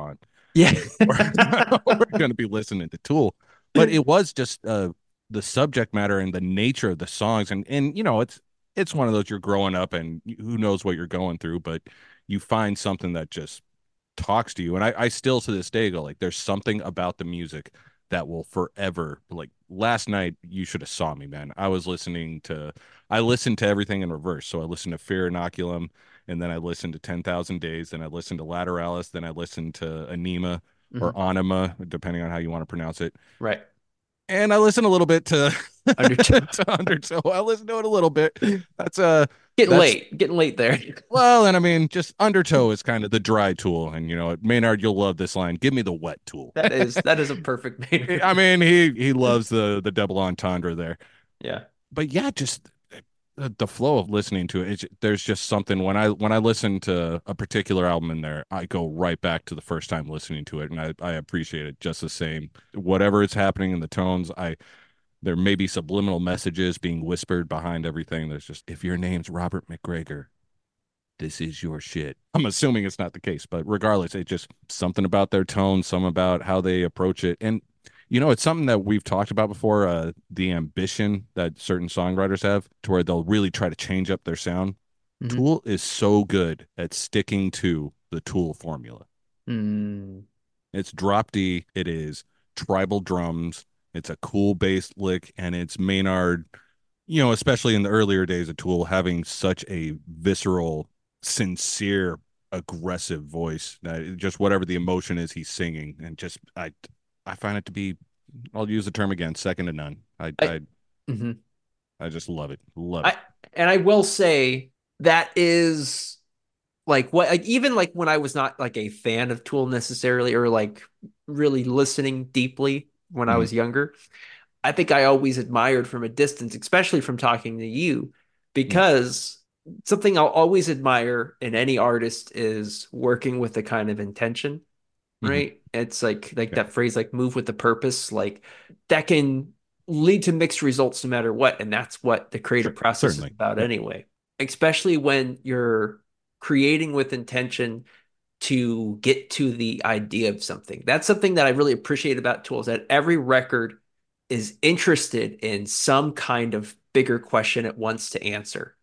Yeah. we're, we're going to be listening to Tool. But it was just uh, the subject matter and the nature of the songs, and and you know, it's it's one of those, you're growing up and who knows what you're going through, but you find something that just talks to you. And I, I still to this day go like, there's something about the music that will forever, like last night you should have saw me, man. I was listening to I listened to everything in reverse. So I listened to Fear Inoculum, and then I listened to ten thousand Days, then I listened to Lateralis, then I listened to Anima or Mhm. Anima, depending on how you want to pronounce it. Right. And I listened a little bit to Undertow. to Undertow. I listened to it a little bit. That's uh Getting that's late. Getting late there. well, and I mean, just Undertow is kind of the dry Tool, and you know, Maynard, you'll love this line. Give me the wet Tool. That is that is a perfect I Maynard. mean, he he loves the the double entendre there. Yeah. But yeah, just the, the flow of listening to it. It's, there's just something when I when I listen to a particular album in there, I go right back to the first time listening to it, and I I appreciate it just the same. Whatever is happening in the tones, I there may be subliminal messages being whispered behind everything. There's just, if your name's Robert McGregor, this is your shit. I'm assuming it's not the case, but regardless, it just something about their tone, some about how they approach it. And you know, it's something that we've talked about before, uh, the ambition that certain songwriters have to where they'll really try to change up their sound. Mhm. Tool is so good at sticking to the Tool formula. Mm. It's drop D, it is tribal drums, it's a cool bass lick, and it's Maynard, you know, especially in the earlier days of Tool, having such a visceral, sincere, aggressive voice that just whatever the emotion is he's singing, and just I I find it to be, I'll use the term again, second to none. I I, I mhm. I just love it. Love it. I and I will say that is like what like even like when I was not like a fan of Tool necessarily or like really listening deeply when I Mhm. was younger, I think I always admired from a distance, especially from talking to you, Mhm. because something I'll always admire in any artist is working with a kind of intention, Mhm. right? It's like like Yeah, that phrase like move with the purpose, like that can lead to mixed results no matter what, and that's what the creative sure. process is Certainly. about Yeah. anyway. Especially when you're creating with intention to get to the idea of something. That's something that I really appreciate about Tools, that every record is interested in some kind of bigger question it wants to answer,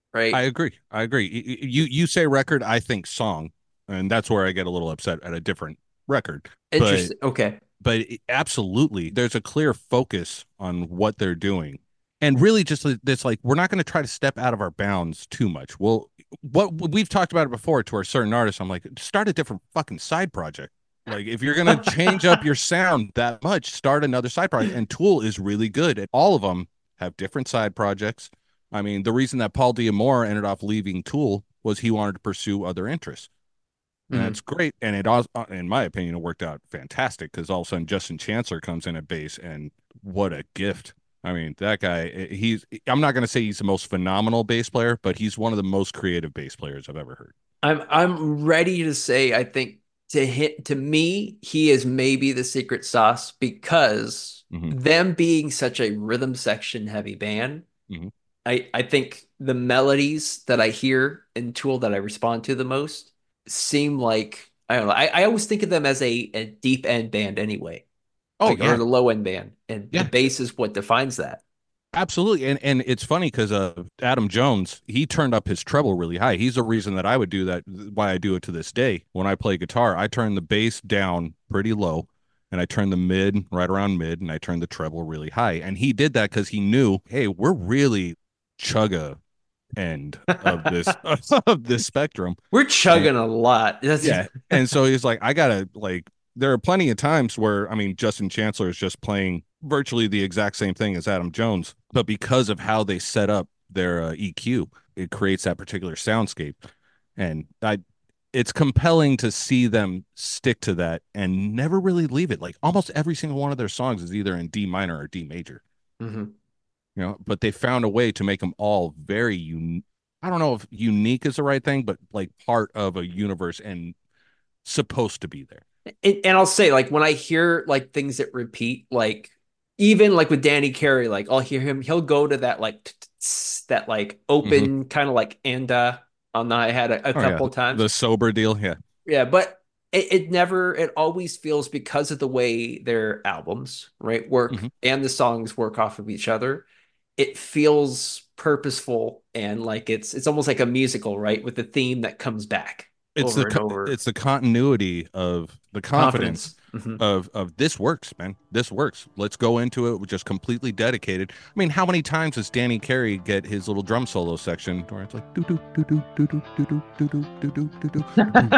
I right? agree. I agree. Y- y- You you say record, I think song, and that's where I get a little upset at a different record. But Interesting. Okay. but it- absolutely, there's a clear focus on what they're doing, and really just this like we're not going to try to step out of our bounds too much. Well, what we've talked about it before to our certain artists, I'm like, start a different fucking side project. Like if you're gonna change up your sound that much, start another side project. And Tool is really good at all of them. Have different side projects. I mean, the reason that Paul Diamore ended up leaving Tool was he wanted to pursue other interests. And Mhm. that's great. And it also, in my opinion, it worked out fantastic because all of a sudden Justin Chancellor comes in at bass, and what a gift. I mean, that guy, he's, I'm not going to say he's the most phenomenal bass player, but he's one of the most creative bass players I've ever heard. I'm I'm ready to say I think to hit to me he is maybe the secret sauce because Mm-hmm. them being such a rhythm section heavy band, Mm-hmm. I I think the melodies that I hear in Tool that I respond to the most seem like I don't know. I, I always think of them as a, a deep end band anyway, Oh, like or yeah. the low end band, and the Yeah. bass is what defines that. Absolutely. And and it's funny because uh Adam Jones, he turned up his treble really high. He's the reason that I would do that, why I do it to this day. When I play guitar, I turn the bass down pretty low, and I turn the mid right around mid, and I turn the treble really high. And he did that because he knew, hey, we're really chugga end of this of this spectrum. We're And chugging a lot. That's yeah. And so he's like, I gotta like there are plenty of times where I mean Justin Chancellor is just playing virtually the exact same thing as Adam Jones, but because of how they set up their uh, E Q, it creates that particular soundscape. And I it's compelling to see them stick to that and never really leave it. Like almost every single one of their songs is either in D minor or D major. Mhm. You know, but they found a way to make them all very unique. I don't know if unique is the right thing, but like part of a universe and supposed to be there. And, and I'll say, like, when I hear like things that repeat, like even like with Danny Carey, like I'll hear him, he'll go to that like t- t- s- that like Mm-hmm. open kind of like and uh on the I had a, a Oh yeah, couple times. the sober deal. Yeah. Yeah, but it, it never, it always feels, because of the way their albums, right, work Mhm. and the songs work off of each other, it feels purposeful and like it's it's almost like a musical, right, with the theme that comes back It's the over and co- over. it's the continuity of the confidence Confidence. Hmm. of of this works, man. This works. Let's go into it with just completely dedicated. I mean, how many times does Danny Carey get his little drum solo section where it's like do do do do do do do do do do do do do.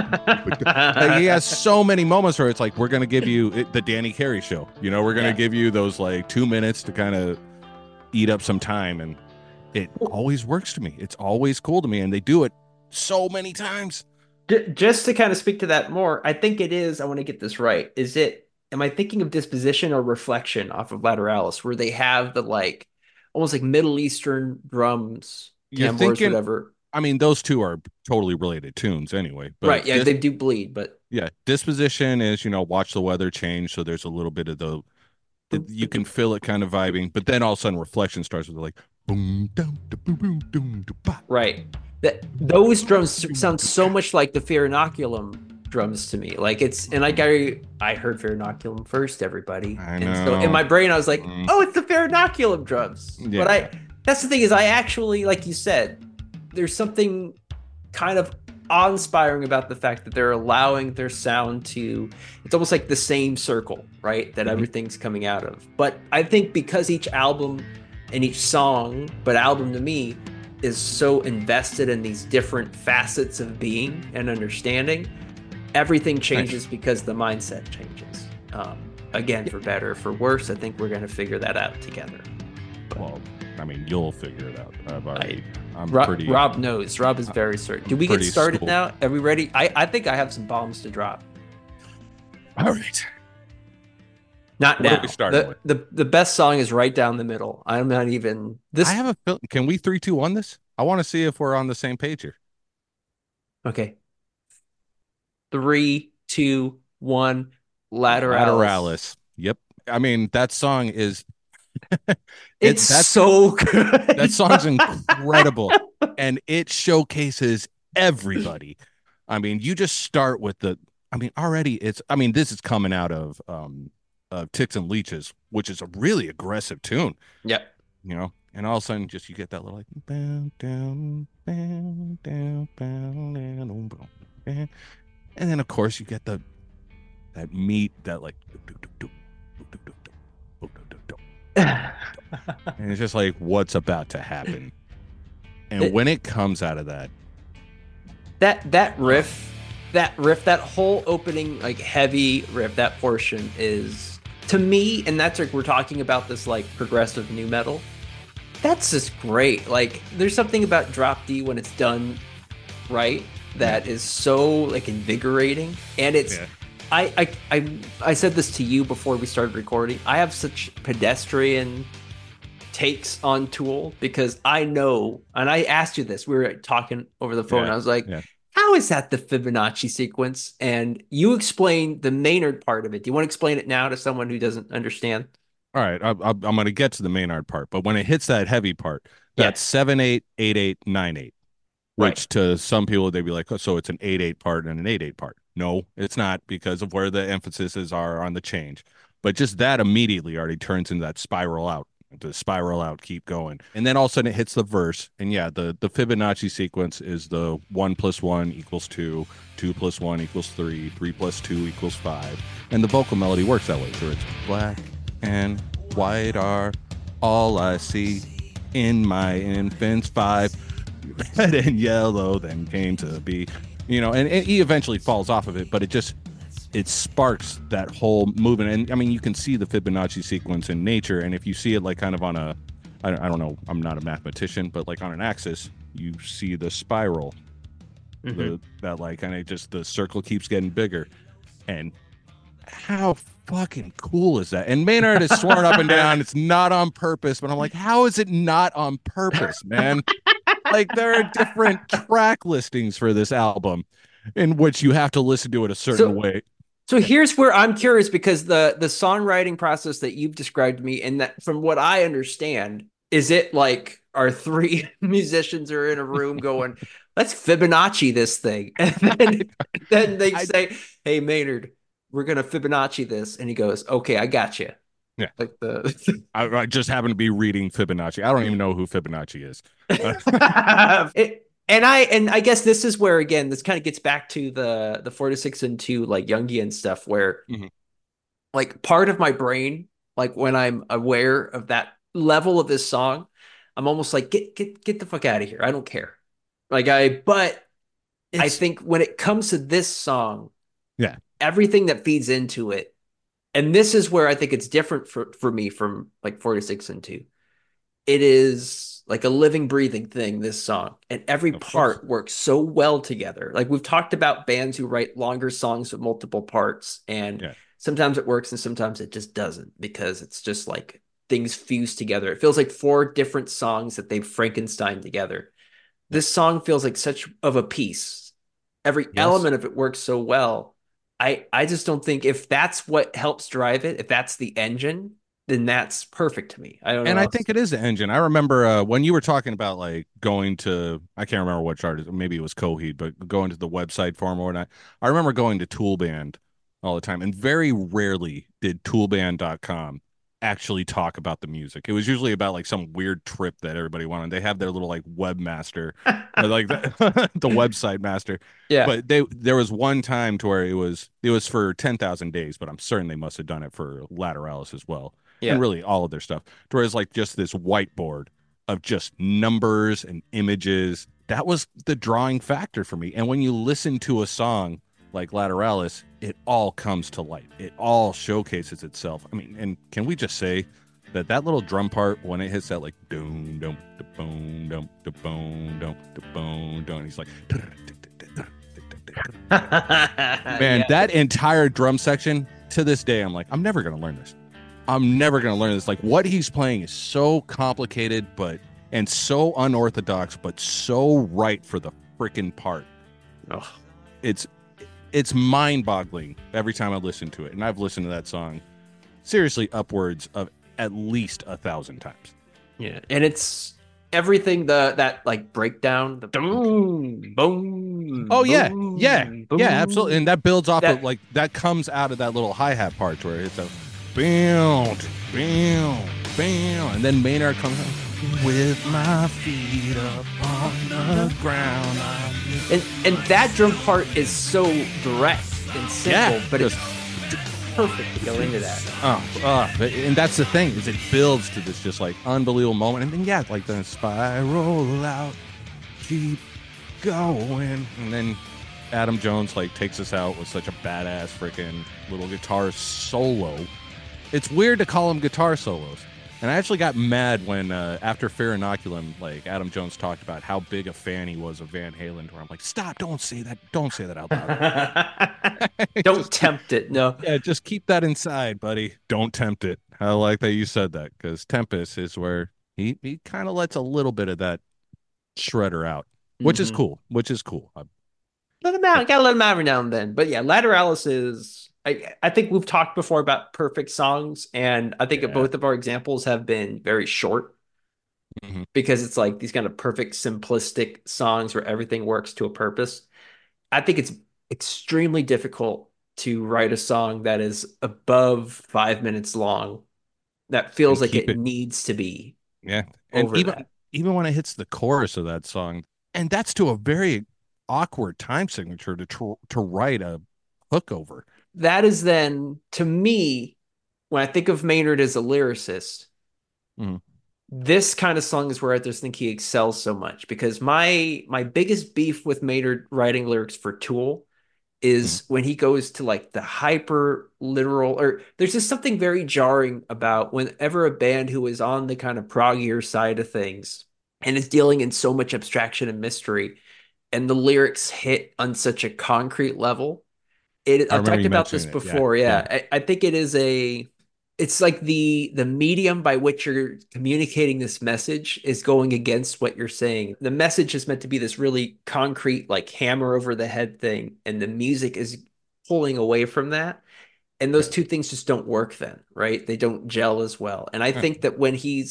Like, he has so many moments where it's like, we're gonna give you it, the Danny Carey show. You know, we're gonna Yeah. give you those like two minutes to kind of eat up some time, and it always works to me. It's always cool to me, and they do it so many times. Just to kind of speak to that more, I think it is, I want to get this right. Is it, am I thinking of Disposition or Reflection off of Lateralis, where they have the like almost like Middle Eastern drums, You're tambours, thinking, whatever? I mean, those two are totally related tunes anyway. Right. But Yeah, dis- they do bleed, but yeah, Disposition is, you know, watch the weather change. So there's a little bit of the, it, you can feel it kind of vibing. But then all of a sudden, Reflection starts with like, boom, dum, da, boom, boom, dum, da, ba. right. That those drums sound so much like the Fear Inoculum drums to me. Like it's, and like I I heard Fear Inoculum first, everybody. I And so in know. my brain I was like, Mm. oh, it's the Fear Inoculum drums. Yeah. But I that's the thing, is I actually, like you said, there's something kind of awe-inspiring about the fact that they're allowing their sound to, it's almost like the same circle, right, that Mhm. everything's coming out of. But I think because each album and each song, but album to me, is so invested in these different facets of being and understanding, everything changes because the mindset changes. Um, again, for better, for worse, I think we're going to figure that out together. Well, I mean, you'll figure it out. I've already, I, am Rob, pretty. Rob knows. Rob is very certain. Do we get pretty started schooled. now? Are we ready? I, I think I have some bombs to drop. All right. Not What are now. we starting the, with? the the best song is right down the middle. I'm not even this. I have a feel. Can we three, two, one this? I want to see if we're on the same page here. Okay. Three, two, one. Lateralis. Lateralis. Yep. I mean, that song is. It's that's so good. that song's incredible, and it showcases everybody. I mean, you just start with the. I mean, already it's. I mean, this is coming out of um, of Ticks and Leeches, which is a really aggressive tune. Yep. You know, and all of a sudden, just you get that little like bow down, bow down, bow down, bow down. And then of course you get the that meat that like and it's just like, what's about to happen? And It- when it comes out of that, that that riff, that riff, that whole opening like heavy riff, that portion is to me, and that's like we're talking about this like progressive new metal. That's just great. Like there's something about Drop D when it's done right that is so like invigorating, and it's. Yeah. I, I I I said this to you before we started recording. I have such pedestrian takes on Tool because I know, and I asked you this. We were talking over the phone. Yeah, I was like, yeah. "How is that the Fibonacci sequence?" And you explained the Maynard part of it. Do you want to explain it now to someone who doesn't understand? all right, I, I, I'm going to get to the Maynard part, but when it hits that heavy part, that's Yeah. seven eight, eight eight, nine eight, which Right. to some people they'd be like, oh, so it's an eight eight part and an eight eight part. No, it's not, because of where the emphases are on the change. But just that immediately already turns into that spiral out, the spiral out, keep going, and then all of a sudden it hits the verse, and yeah, the the Fibonacci sequence is the one plus one equals two, two plus one equals three, three plus two equals five, and the vocal melody works that way. So it's black and white are all I see in my infant's five. Red and yellow then came to be, you know, and, and he eventually falls off of it, but it just it sparks that whole movement. And I mean, you can see the Fibonacci sequence in nature, and if you see it like kind of on a, I, I don't know, I'm not a mathematician, but like on an axis, you see the spiral, Mhm. the that like, and it just the circle keeps getting bigger, and how fucking cool is that? And Maynard is sworn up and down it's not on purpose, but I'm like, how is it not on purpose, man? Like, there are different track listings for this album in which you have to listen to it a certain So- way. So here's where I'm curious, because the the songwriting process that you've described to me, and that from what I understand, is it like our three musicians are in a room going, let's Fibonacci this thing. And then, then they I, say, hey, Maynard, we're going to Fibonacci this. And he goes, okay, I got you. yeah, Like the I, I just happen to be reading Fibonacci. I don't even know who Fibonacci is. it, and I and I guess this is where again this kind of gets back to the the four to six and two like Jungian stuff where Mhm. like part of my brain like when I'm aware of that level of this song, I'm almost like get get get the fuck out of here. I don't care. Like I but I It's think when it comes to this song, yeah, everything that feeds into it, and this is where I think it's different for for me from like four to six and two. It is like a living, breathing thing, this song. And every of course. part works so well together. Like we've talked about bands who write longer songs with multiple parts, and Yeah. sometimes it works and sometimes it just doesn't because it's just like things fuse together. It feels like four different songs that they've Frankenstein together. Yeah. This song feels like such of a piece. Every Yes. element of it works so well. I I just don't think if that's what helps drive it, if that's the engine, then that's perfect to me. I don't know And how I else think to it is the engine. I remember uh, when you were talking about like going to, I can't remember what artist, maybe it was Coheed, but going to the website for him or not. I remember going to Toolband all the time, and very rarely did toolband dot com actually talk about the music. It was usually about like some weird trip that everybody wanted. They have their little like webmaster, or like the, the website master. Yeah. But they there was one time to where it was it was for ten thousand days, but I'm certain they must have done it for Lateralis as well, and Yeah. really all of their stuff. To where it's like just this whiteboard of just numbers and images. That was the drawing factor for me. And when you listen to a song like Lateralis, it all comes to light. It all showcases itself. I mean, and can we just say that that little drum part when it hits that like doom dum da boom dum da boom dum da boom dum, he's like, man, Yeah. that entire drum section to this day, I'm like, I'm never gonna learn this. I'm never gonna learn this. Like what he's playing is so complicated, but and so unorthodox, but so right for the freaking part. Ugh. It's it's mind-boggling every time I listen to it, and I've listened to that song seriously upwards of at least a thousand times. Yeah. And it's everything the that like breakdown, the boom, boom. Oh yeah, boom, yeah, boom. yeah, absolutely, and that builds off That- of like that comes out of that little hi-hat part where it's a bam, bam, bam, and then Maynard comes out with my feet up on the ground. I'm And and that drum part is so direct and simple, Yeah, but it's just- perfect to go into that. Oh, uh, but- and that's the thing is it builds to this just like unbelievable moment, and then yeah, like the spiral out, keep going, and then Adam Jones like takes us out with such a badass freaking little guitar solo. It's weird to call them guitar solos, and I actually got mad when uh, after Fair Inoculum, like Adam Jones talked about how big a fan he was of Van Halen. Where I'm like, stop! Don't say that! Don't say that out loud. Don't Just- tempt it. No. Yeah, just keep that inside, buddy. Don't tempt it. I like that you said that because Tempest is where he, he kind of lets a little bit of that shredder out, which is Mhm. cool. Which is cool. Uh, Let him out. Gotta let him out every now and then. But yeah, Lateralis is. I I think we've talked before about perfect songs, and I think Yeah. both of our examples have been very short Mhm. because it's like these kind of perfect simplistic songs where everything works to a purpose. I think it's extremely difficult to write a song that is above five minutes long that feels And like keep it, it- needs to be Yeah, and over even that. even when it hits the chorus of that song, and that's to a very awkward time signature to tr- to write a hook over. That is then, to me, when I think of Maynard as a lyricist, Mhm. this kind of song is where I just think he excels so much because my my biggest beef with Maynard writing lyrics for Tool is when he goes to like the hyper literal, or there's just something very jarring about whenever a band who is on the kind of proggier side of things and is dealing in so much abstraction and mystery and the lyrics hit on such a concrete level. It, I I've remember talked you about this mentioning it. Yeah, before. Yeah, yeah. I, I think it is a. It's like the the medium by which you're communicating this message is going against what you're saying. The message is meant to be this really concrete, like hammer over the head thing, and the music is pulling away from that. And those two things just don't work then, right? They don't gel as well. And I Yeah. think that when he's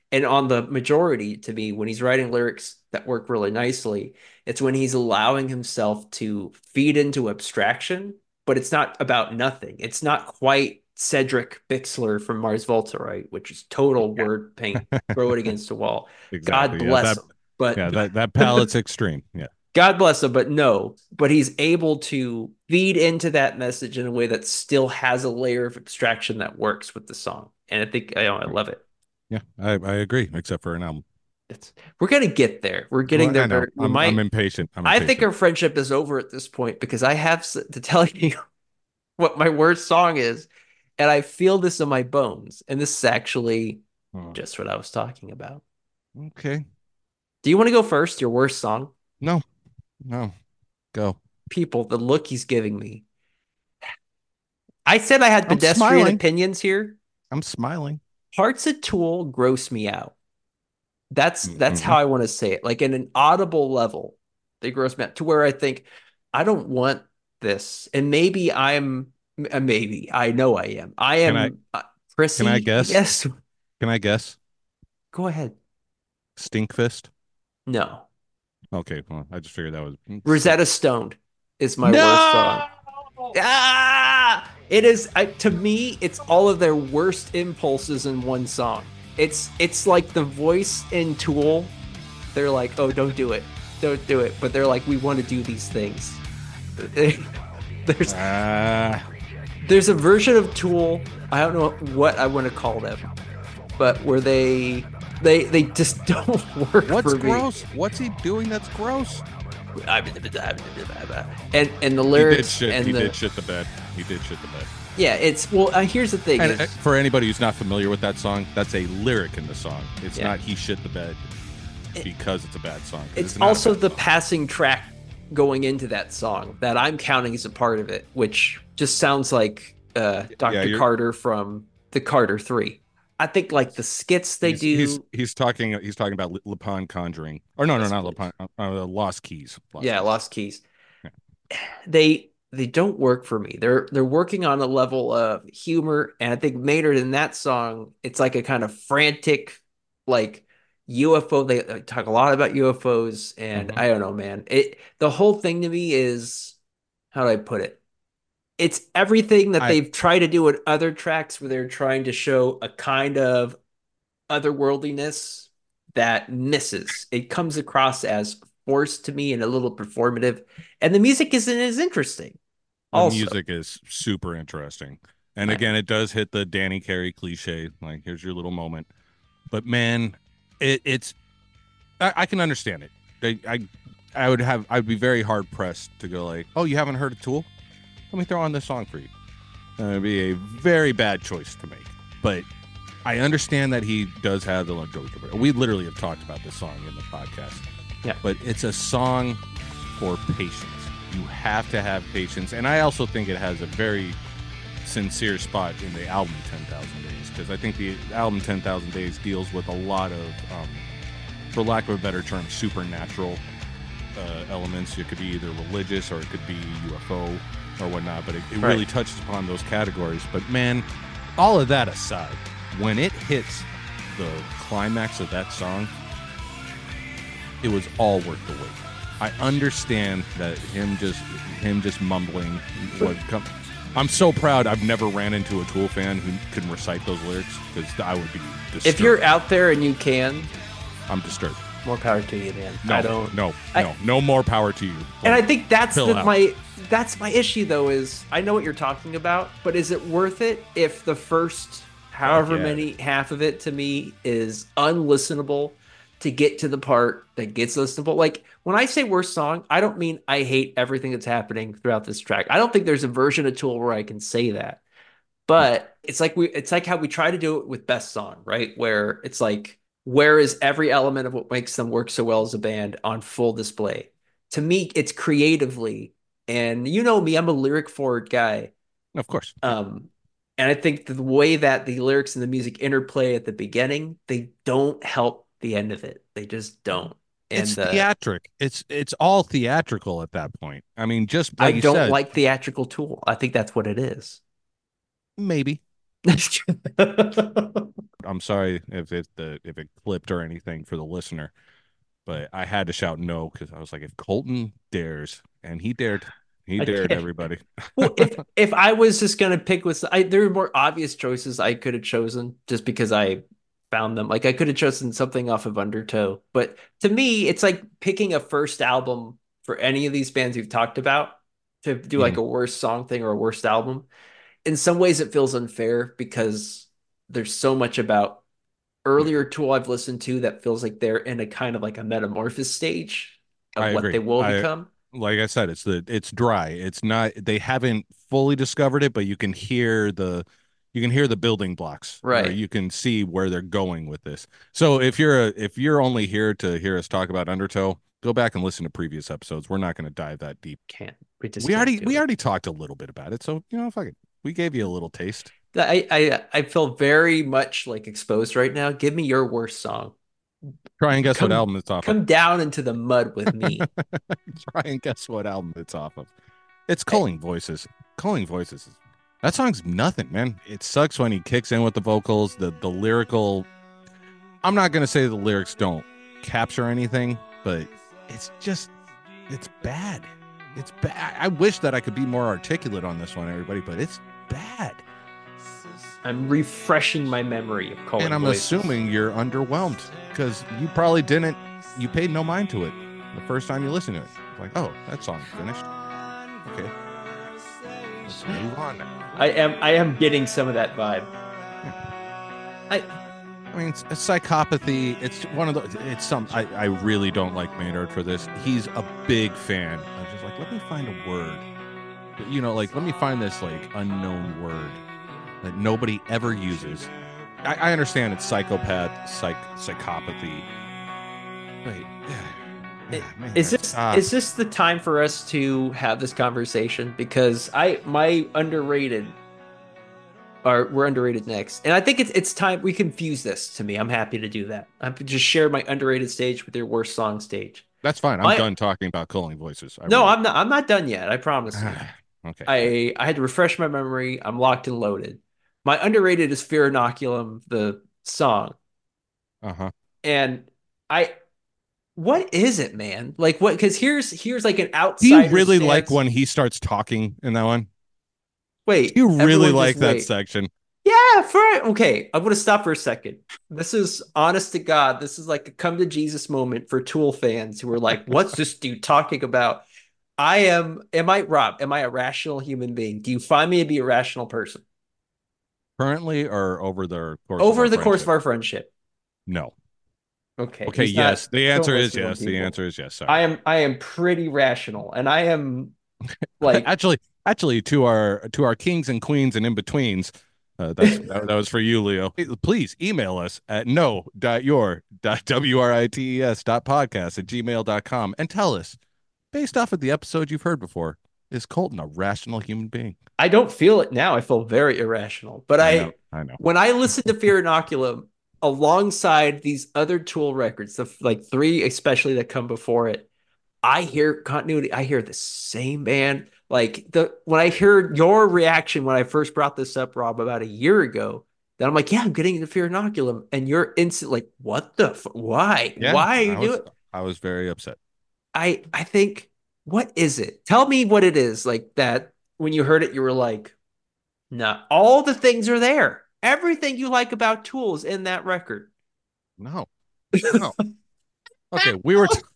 And on the majority, to me, when he's writing lyrics that work really nicely, it's when he's allowing himself to feed into abstraction, but it's not about nothing. It's not quite Cedric Bixler from Mars Volta, right? Which is total word paint, throw it against a wall. God Exactly. Yeah. bless That. him. But Yeah. That. That palette's extreme. Yeah. God bless him, but no. But he's able to feed into that message in a way that still has a layer of abstraction that works with the song. And I think I, I love it. Yeah. I, I agree. Except for an album. It's, we're gonna get there. We're getting Well, there. I know. Very- we I'm, might. I'm impatient. I'm I impatient. think our friendship is over at this point because I have s- to tell you what my worst song is, and I feel this in my bones. And this is actually Oh, just what I was talking about. okay. Do you want to go first? Your worst song? No. No. Go. People, the look he's giving me. I said I had I'm pedestrian smiling. opinions here. I'm smiling. Parts of Tool gross me out. That's that's Mhm. how I want to say it. Like in an audible level, they gross me out to where I think I don't want this. And maybe I'm uh, maybe I know I am. I Can I- am uh, prissy. can I guess? Yes. Can I guess? Go ahead. Stinkfist. No. Okay. Well, I just figured that was Rosetta Stone is my No! worst song. Ah! It is I, to me, it's all of their worst impulses in one song. It's it's like the voice in Tool. They're like, "Oh, don't do it, don't do it," but they're like, "We want to do these things." there's Ah. there's a version of Tool. I don't know what I want to call them, but where they they they just don't work What's for me. gross? What's he doing that's gross? And and the He did lyrics shit. and He the did shit the bed. He did shit the bed. yeah, it's well. Uh, here's the thing: And is, uh, for anybody who's not familiar with that song, that's a lyric in the song. It's Yeah. not he shit the bed because it's a bad song. it's not a also bad the song. passing track going into that song that I'm counting as a part of it, which just sounds like uh, Doctor you're- Carter from the Carter Three. I think like the skits they he's, do. He's, he's talking. He's talking about Le Pen Conjuring, or no, no, Yes, not Le please. Pen. Uh, Lost Keys. Lost yeah, Keys. Lost Keys. They they don't work for me. They're they're working on a level of humor, and I think Maynard in that song, it's like a kind of frantic, like U F O. They, they talk a lot about U F Os, and Mhm. I don't know, man. It the whole thing to me is how do I put it? It's everything that I- they've tried to do in other tracks where they're trying to show a kind of otherworldliness that misses. It comes across as forced to me and a little performative, and the music isn't as interesting. The Also, music is super interesting. And Right. again, it does hit the Danny Carey cliche, like here's your little moment. But man, it, it's I, I can understand it. I, I I would have I'd be very hard pressed to go like, oh, you haven't heard of Tool? Let me throw on this song for you. That would be a very bad choice to make. But I understand that he does have the longevity. We literally have talked about this song in the podcast. Yeah. But it's a song for patience. You have to have patience. And I also think it has a very sincere spot in the album ten thousand Days, because I think the album ten thousand Days deals with a lot of, um, for lack of a better term, supernatural uh, elements. It could be either religious or it could be U F O or whatnot, but it, it Right. really touches upon those categories. But man, all of that aside, when it hits the climax of that song, it was all worth the wait. I understand that him just him just mumbling what come. I'm so proud I've never ran into a Tool fan who can recite those lyrics, because I would be disturbed. if you're out there and you can, I'm disturbed. more power to you, man. No, I don't. no, I- no, no more power to you. And I think that's Chill the, out. my that's my issue though is I know what you're talking about, but is it worth it if the first however yeah. many half of it to me is unlistenable to get to the part that gets listenable? Like when I say worst song, I don't mean I hate everything that's happening throughout this track. I don't think there's a version of Tool where I can say that. But it's like we it's like how we try to do it with best song, right? Where it's like where is every element of what makes them work so well as a band on full display? To me, it's creatively, and you know me, I'm a lyric forward guy. Of course. Um, and I think the way that the lyrics and the music interplay at the beginning, they don't help the end of it. They just don't. And It's uh, theatric. It's it's all theatrical at that point. I mean, just like I you don't said, like theatrical Tool. I think that's what it is. maybe, I'm sorry if it the if it clipped or anything for the listener, but I had to shout no because I was like, if Colton dares, and he dared, he I dared can't. everybody. Well, if if I was just gonna pick with, I there were more obvious choices I could have chosen just because I found them. Like I could have chosen something off of Undertow, but to me, it's like picking a first album for any of these bands we've talked about to do like Mhm. a worst song thing or a worst album. In some ways, it feels unfair because there's so much about earlier Tool I've listened to that feels like they're in a kind of like a metamorphosis stage I of what agree. they will I become. like I said, it's the it's dry. It's not they haven't fully discovered it, but you can hear the you can hear the building blocks, or Right. you can see where they're going with this. So if you're a, if you're only here to hear us talk about Undertow, go back and listen to previous episodes. We're not going to dive that deep. Can't. We just We can't already do we it. already talked a little bit about it, so you know, fuck it. We gave you a little taste. I, I I feel very much like exposed right now. Give me your worst song. Try and guess what Come album it's off of. come down into the mud with me. Try and guess what album it's off of. It's I, Culling Voices. Culling Voices. That song's nothing, man. It sucks when he kicks in with the vocals, the the lyrical. I'm not gonna say the lyrics don't capture anything, but it's just it's bad. It's bad. I wish that I could be more articulate on this one, everybody, but it's bad. I'm refreshing my memory of calling And I'm voices. assuming you're underwhelmed because you probably didn't. You paid no mind to it the first time you listened to it. Like, oh, that song's finished. Okay, let's move on now. I am I am getting some of that vibe. I I mean, it's, it's psychopathy. It's one of those. It's some. I, I really don't like Maynard for this. He's a big fan. I'm just like, let me find a word. You know, like let me find this like unknown word that nobody ever uses. I, I understand it's psychopath, psych, psychopathy. Wait, It- man, Is this stop. is this the time for us to have this conversation? Because I my underrated are we're underrated next, and I think it's it's time we confuse this. To me, I'm happy to do that. I'm just share my underrated stage with your worst song stage. That's fine. I'm My done talking about Culling Voices. I no, really. I'm not. I'm not done yet. I promise you. Okay. I I had to refresh my memory. I'm locked and loaded. My underrated is Fear Inoculum, the song, Uh huh. and I what is it, man? Like what? Because here's here's like an Do you outsider really like stance. when he starts talking in that one? Wait, You really everyone like just that wait. section. Yeah, for okay. I'm gonna stop for a second. This is honest to God. This is like a come to Jesus moment for Tool fans who are like, "What's this dude talking about?" I am. Am I Rob? Am I a rational human being? Do you find me to be a rational person Currently or over the course of over our the course of friendship? our friendship? No. Okay, Okay, he's not. yes. The Don't answer is listen to him, yes. The people. answer is yes. Sorry. I am. I am pretty rational, and I am like actually, actually, to our to our kings and queens and in betweens, uh, that's that, that was for you, Leo. Please email us at no dot your dot w r i t e s dot podcast at gmail dot com and tell us, based off of the episode you've heard before, is Colton a rational human being? I don't feel it now. I feel very irrational. But I know. I, I know. when I listen to Fear Inoculum alongside these other Tool records, the like three especially that come before it, I hear continuity. I hear the same band. Like the when I heard your reaction when I first brought this up, Rob, about a year ago, then I'm like, yeah, I'm getting into Fear Inoculum, and you're instant like, what the f- why? Yeah, Why are you I was doing? I was very upset. I I think what is it? Tell me what it is like that when you heard it, you were like, nah, all the things are there. Everything you like about Tools in that record. No, no. Okay, we were t-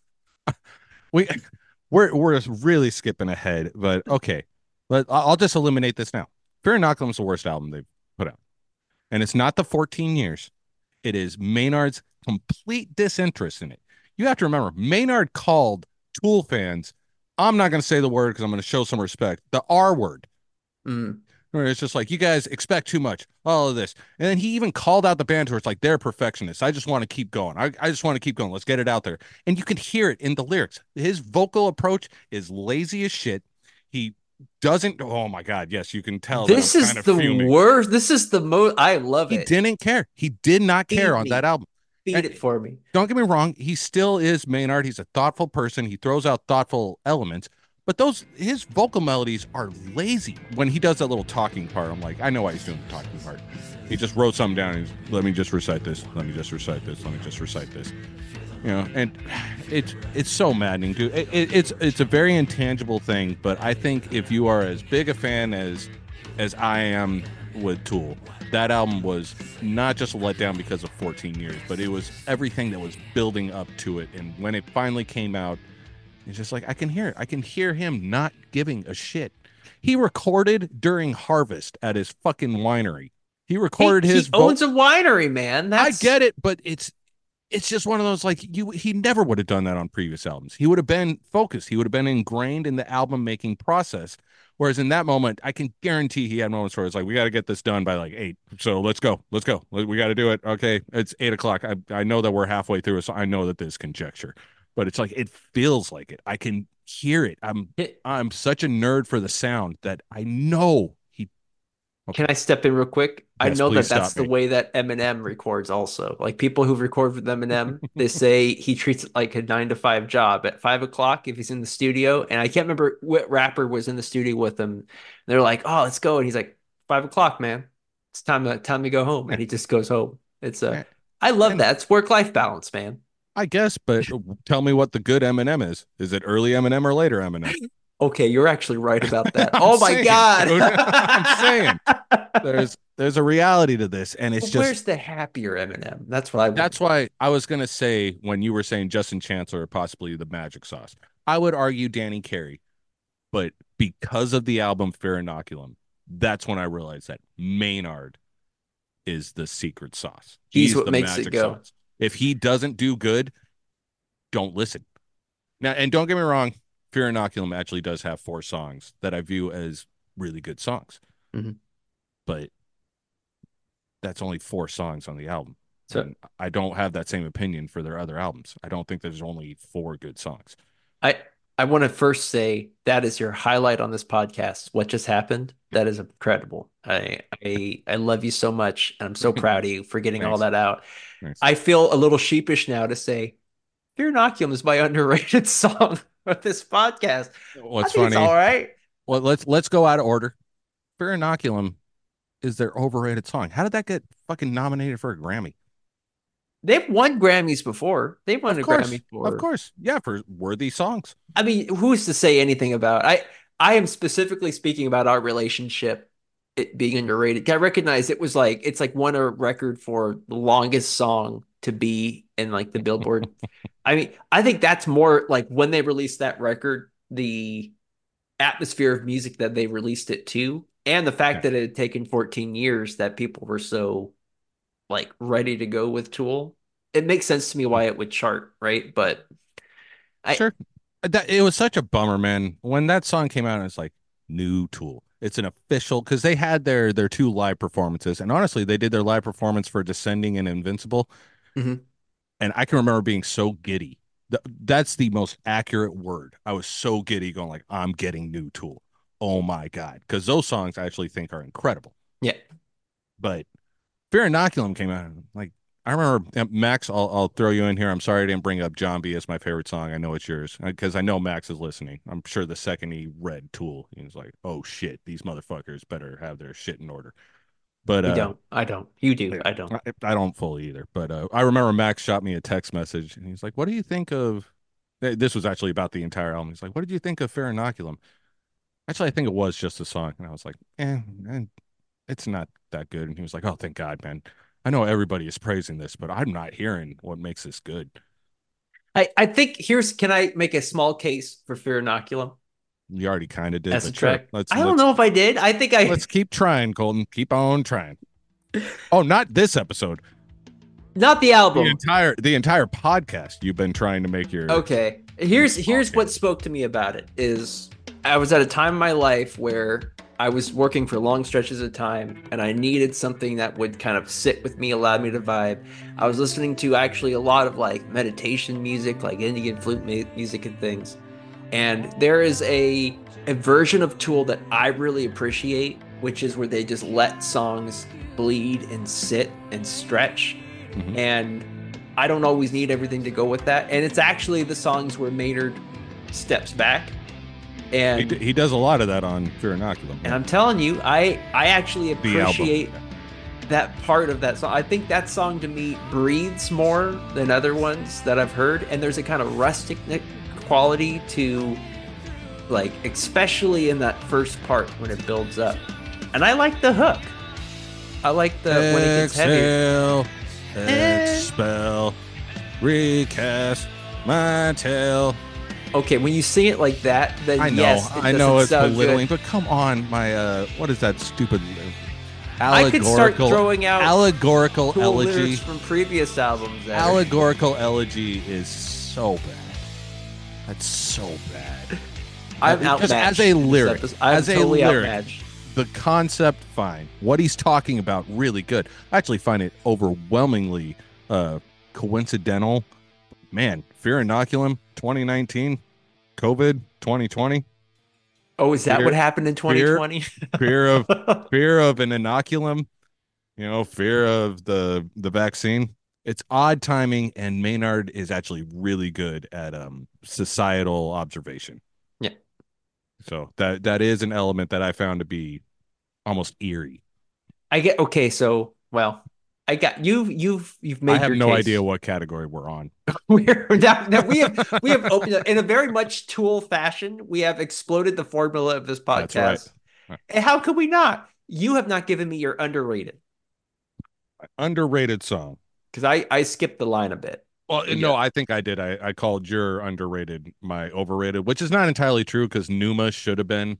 we we're we're just really skipping ahead, but okay. But I- I'll just eliminate this now. Fear Inoculum is the worst album they've put out, and it's not the fourteen years. It is Maynard's complete disinterest in it. You have to remember, Maynard called Tool fans. I'm not going to say the word because I'm going to show some respect. The R word. Mm. Where it's just like, you guys expect too much, all of this. And then he even called out the band where it's like, they're perfectionists. I just want to keep going. I, I just want to keep going. Let's get it out there. And you can hear it in the lyrics. His vocal approach is lazy as shit. He doesn't, oh my God, yes, you can tell This that I'm is kind of the fuming. worst. This is the most. I love He it. didn't care. He did not Feed care on me. that album. Feed And it for me. don't get me wrong. He still is Maynard. He's a thoughtful person. He throws out thoughtful elements, But those his vocal melodies are lazy. When he does that little talking part, I'm like, I know why he's doing the talking part. He just wrote something down. And he's, let me just recite this. Let me just recite this. Let me just recite this. You know, and it's it's so maddening, dude. It, it, it's it's a very intangible thing. But I think if you are as big a fan as as I am with Tool, that album was not just a letdown because of fourteen years, but it was everything that was building up to it. And when it finally came out, it's just like, I can hear it. I can hear him not giving a shit. He recorded during harvest at his fucking winery. He recorded he, his. He owns vo- a winery, man. That's... I get it, but it's it's just one of those, like, you. He never would have done that on previous albums. He would have been focused. He would have been ingrained in the album making process. Whereas in that moment, I can guarantee he had moments where it's like, we got to get this done by like eight. So let's go. Let's go. We got to do it. Okay, it's eight o'clock. I I know that we're halfway through, so I know that there's conjecture. But it's like, it feels like it. I can hear it. I'm I'm such a nerd for the sound that I know he. Okay. Can I step in real quick? Yes, I know that that's the way that Eminem records also. Like, people who record with Eminem, they say he treats it like a nine to five job. At five o'clock, if he's in the studio, and I can't remember what rapper was in the studio with him. They're like, oh, let's go. And he's like, five o'clock, man. It's time to, time to go home. And he just goes home. It's a, I love that. It's work-life balance, man. I guess, but tell me what the good Eminem is. Is it early Eminem or later Eminem? Okay, you're actually right about that. oh my saying, God. I'm saying there's there's a reality to this, and it's well, just where's the happier Eminem? That's what I want. That's why I was gonna say, when you were saying Justin Chancellor, possibly the magic sauce, I would argue Danny Carey, but because of the album Fear Inoculum, that's when I realized that Maynard is the secret sauce. He's, He's what makes it go. Sauce. If he doesn't do good, don't listen. Now, and don't get me wrong, Fear Inoculum actually does have four songs that I view as really good songs. Mm-hmm. But that's only four songs on the album. So and I don't have that same opinion for their other albums. I don't think there's only four good songs. I I want to first say that is your highlight on this podcast. What just happened? That is incredible. I I I love you so much, and I'm so proud of you for getting all that out. Thanks. I feel a little sheepish now to say Fear Inoculum is my underrated song of this podcast. What's I think funny? It's all right. Well, let's let's go out of order. Fear Inoculum is their overrated song. How did that get fucking nominated for a Grammy? They've won Grammys before. They've won of a course, Grammy for, of course, yeah, for worthy songs. I mean, who's to say anything about? I I am specifically speaking about our relationship, it being underrated. I recognize it was like it's like won a record for the longest song to be in like the Billboard. I mean, I think that's more like when they released that record, the atmosphere of music that they released it to, and the fact yeah. that it had taken fourteen years that people were so like ready to go with Tool. It makes sense to me why it would chart, right? But I, sure, that it was such a bummer, man. When that song came out, it's like new Tool. It's an official, because they had their their two live performances, and honestly, they did their live performance for Descending and Invincible, mm-hmm. and I can remember being so giddy. Th- that's the most accurate word. I was so giddy, going like, "I'm getting new Tool." Oh my god, because those songs I actually think are incredible. Yeah, but Fear Inoculum came out, and like I remember, Max, I'll, I'll throw you in here. I'm sorry I didn't bring up John B as my favorite song. I know it's yours because I know Max is listening. I'm sure the second he read Tool, he was like, oh shit, these motherfuckers better have their shit in order. But you uh, don't. I don't. You do. I don't. I, I don't fully either. But uh, I remember Max shot me a text message, and he's like, what do you think of, this was actually about the entire album. He's like, what did you think of Fear Inoculum? Actually, I think it was just a song. And I was like, eh, eh, it's not that good. And he was like, oh, thank God, man. I know everybody is praising this, but I'm not hearing what makes this good. I, I think here's, can I make a small case for Fear Inoculum? You already kind of did. As a track. Sure. Let's, I don't let's, know if I did. I think I. Let's keep trying, Colton. Keep on trying. Oh, not this episode. Not the album. The entire the entire podcast. You've been trying to make your. Okay. Here's here's what spoke to me about it is I was at a time in my life where I was working for long stretches of time and I needed something that would kind of sit with me, allow me to vibe. I was listening to actually a lot of like meditation music, like Indian flute ma- music and things. And there is a, a version of Tool that I really appreciate, which is where they just let songs bleed and sit and stretch. Mm-hmm. And I don't always need everything to go with that. And it's actually the songs where Maynard steps back And he, he does a lot of that on Fear Inoculum. And I'm telling you, I I actually The album. appreciate that part of that song. I think that song to me breathes more than other ones that I've heard, and there's a kind of rustic quality to, like, especially in that first part when it builds up. And I like the hook. I like the when it gets heavier. Exhale, expel, recast my tail. Okay, when you sing it like that, then I know, yes, it I know doesn't it's sound belittling, good. but come on, my uh, what is that stupid I could start allegorical throwing out allegorical cool elegy? lyrics from previous albums. That are- Allegorical elegy is so bad. That's so bad. I'm Just outmatched. as a in this lyric, episode. I'm as a totally lyric. outmatched. The concept, fine. What he's talking about, really good. I actually find it overwhelmingly uh, coincidental. Man, Fear Inoculum, twenty nineteen, COVID, twenty twenty. Oh, is that Fear- what happened in twenty twenty? Fear of fear of an inoculum, you know, fear of the the vaccine. It's odd timing, and Maynard is actually really good at um societal observation. Yeah. So that that is an element that I found to be almost eerie. I get okay. So, well, I got you. You've you've made. I have your no case. idea what category we're on. We're now, now we have we have opened up in a very much Tool fashion. We have exploded the formula of this podcast. That's right. And how could we not? You have not given me your underrated Underrated song. because I I skipped the line a bit. Well, Yeah. no, I think I did. I, I called your underrated my overrated, which is not entirely true because Numa should have been,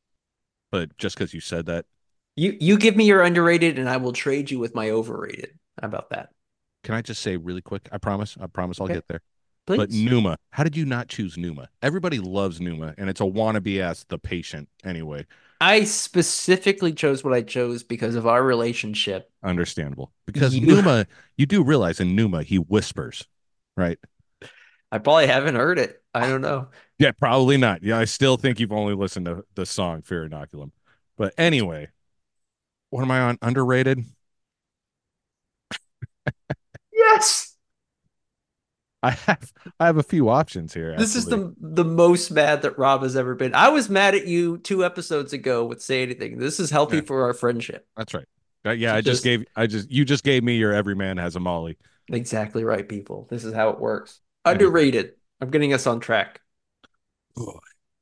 but just because you said that. You you give me your underrated, and I will trade you with my overrated. How about that? Can I just say really quick? I promise. I promise I'll Okay. get there. Please. But Numa, how did you not choose Numa? Everybody loves Numa, and it's a wannabe ass The Patient anyway. I specifically chose what I chose because of our relationship. Understandable. Because You- Numa, you do realize in Numa, he whispers, right? I probably haven't heard it. I don't know. Yeah, probably not. Yeah, I still think you've only listened to the song Fear Inoculum. But anyway, what am I on? Underrated? Yes. I have I have a few options here. This is actually. the the most mad that Rob has ever been. I was mad at you two episodes ago with Say Anything. This is healthy Yeah. for our friendship. That's right. Uh, yeah, So I just just- gave I just you just gave me your every man has a Molly. Exactly right, people. This is how it works. Anyway. Underrated. I'm getting us on track. Ugh.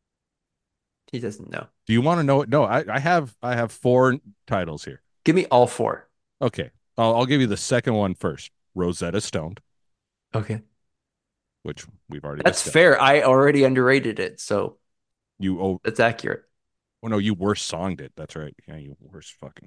He doesn't know. Do you want to know it? No, I, I have I have four titles here. Give me all four. Okay. I'll, I'll give you the second one first. Rosetta Stone, Okay. which we've already That's discussed. fair. I already underrated it, so You oh, that's accurate. oh no, you worst songed it. That's right. Yeah, you worst fucking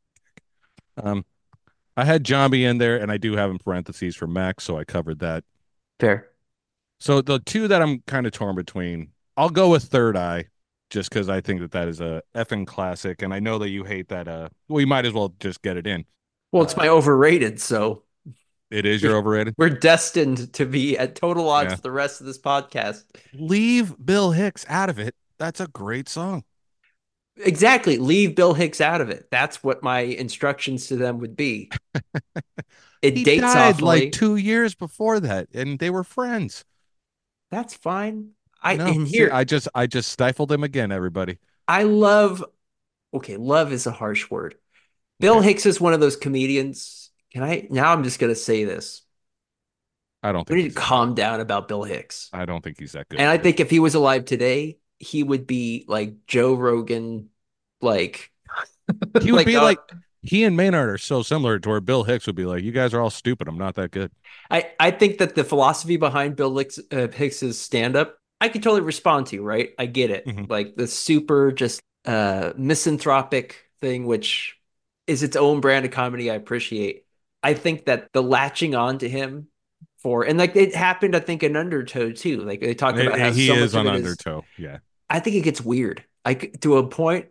song. Um I had Jambi in there, and I do have in parentheses for Max, so I covered that. Fair. So the two that I'm kind of torn between, I'll go with Third Eye, just because I think that that is a effing classic, and I know that you hate that. Uh, well, you might as well just get it in. Well, it's my overrated, so It is your overrated. we're destined to be at total odds Yeah. for the rest of this podcast. Leave Bill Hicks out of it. That's a great song. Exactly. Leave Bill Hicks out of it. That's what my instructions to them would be. It He dates died awfully. like two years before that, and they were friends. That's fine. I No, in see, here I just I just stifled him again. Everybody. I love okay, love is a harsh word. Bill Okay. Hicks is one of those comedians. Can I now I'm just gonna say this. I don't We think need he's to calm down about Bill Hicks. I don't think he's that good. And I think if he was alive today, he would be like Joe Rogan, like he would be uh, like he and Maynard are so similar to where Bill Hicks would be like, "You guys are all stupid. I'm not that good." I, I think that the philosophy behind Bill Hicks, uh, Hicks's stand-up, I can totally respond to, right? I get it. Mhm. Like the super just uh misanthropic thing, which is its own brand of comedy I appreciate. I think that the latching on to him for and like it happened, I think, in Undertow too. Like they talk about how he so is much on of it is- Undertow. Yeah. I think it gets weird. Like to a point.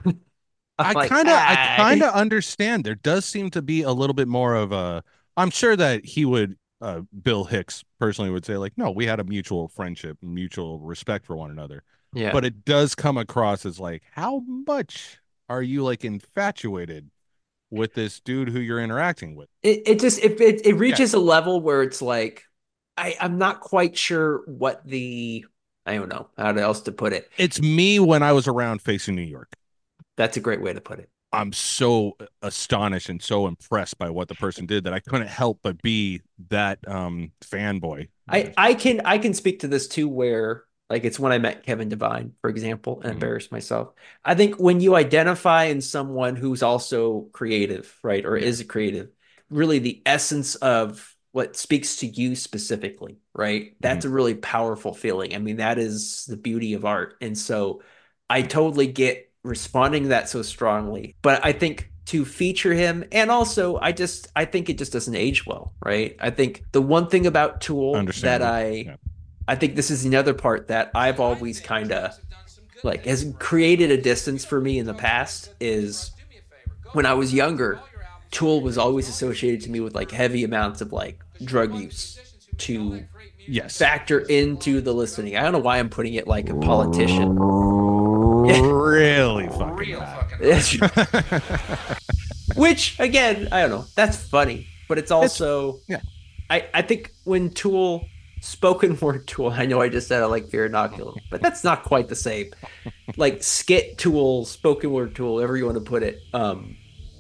I'm I like, kind of, I "Ah." kind of understand. There does seem to be a little bit more of a. I'm sure that he would, uh, Bill Hicks personally would say like, no, we had a mutual friendship, mutual respect for one another. Yeah. But it does come across as like, how much are you like infatuated with this dude who you're interacting with? It it just if it, it reaches a level where it's like I I'm not quite sure what the I don't know how else to put it. It's me when I was around facing New York. That's a great way to put it. I'm so astonished and so impressed by what the person did that I couldn't help but be that um, fanboy. I, I can I can speak to this too, where like it's when I met Kevin Devine, for example, and Mhm. embarrassed myself. I think when you identify in someone who's also creative, right, or Yeah. is a creative, really the essence of what speaks to you specifically, right? That's a really powerful feeling. I mean, that is the beauty of art. And so I totally get responding to that so strongly. But I think to feature him, and also I just I think it just doesn't age well, right? I think the one thing about Tool that Understandable. I Yeah. I think this is another part that I've always kind of like has created a distance for me in the past is when I was younger, Tool was always associated to me with like heavy amounts of like drug use to Yes. factor into the listening. I don't know why I'm putting it like a politician. Really fucking bad. Which again, I don't know. That's funny, but it's also yeah. I I think when Tool spoken word Tool, I know I just said I like Fear Inoculum, but that's not quite the same. Like skit Tool, spoken word Tool, whatever you want to put it. Um,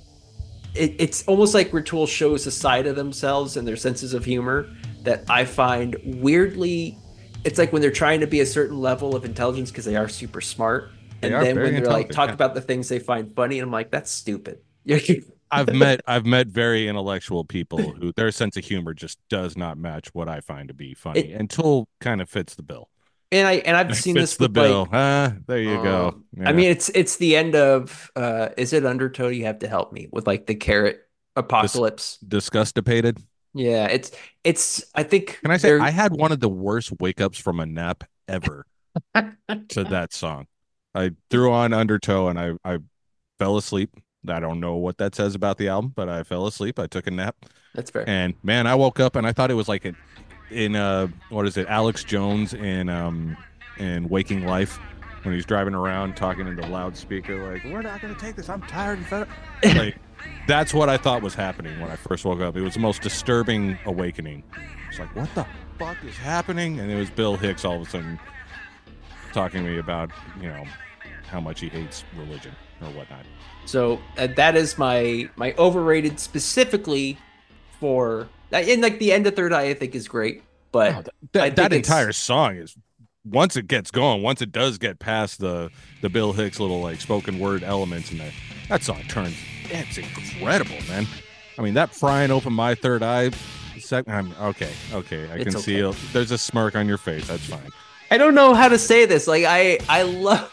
it, it's almost like where Tool shows a side of themselves and their senses of humor that I find weirdly. It's like when they're trying to be a certain level of intelligence because they are super smart, and They are then very when they're like intelligent, talk yeah. about the things they find funny, and I'm like, that's stupid. I've met I've met very intellectual people who their sense of humor just does not match what I find to be funny. It- and Tool kind of fits the bill. And I and I've seen fits this the with bill. like Ah, there you go. Um, Yeah. I mean, it's it's the end of uh is it Undertow? You have to help me with like the carrot apocalypse. disgustipated. Yeah, it's it's. I think. Can I say they're- I had one of the worst wake ups from a nap ever to that song. I threw on Undertow and I I fell asleep. I don't know what that says about the album, but I fell asleep. I took a nap, That's fair. and man, I woke up and I thought it was like a, in uh what is it, Alex Jones in um in Waking Life when he's driving around talking in the loudspeaker like, "We're not gonna take this. I'm tired and fed up." Like that's what I thought was happening when I first woke up. It was the most disturbing awakening. It's like, what the fuck is happening? And it was Bill Hicks all of a sudden talking to me about, you know, how much he hates religion or whatnot. So uh, that is my my overrated specifically for and like the end of Third Eye I think is great, but Oh, I that think that it's- entire song is, once it gets going, once it does get past the the Bill Hicks little like spoken word elements in there, that song turns, it's incredible, man. I mean, that frying open my third eye sec- I'm okay, okay. I It's can see okay. a, there's a smirk on your face. That's fine. I don't know how to say this. Like I I love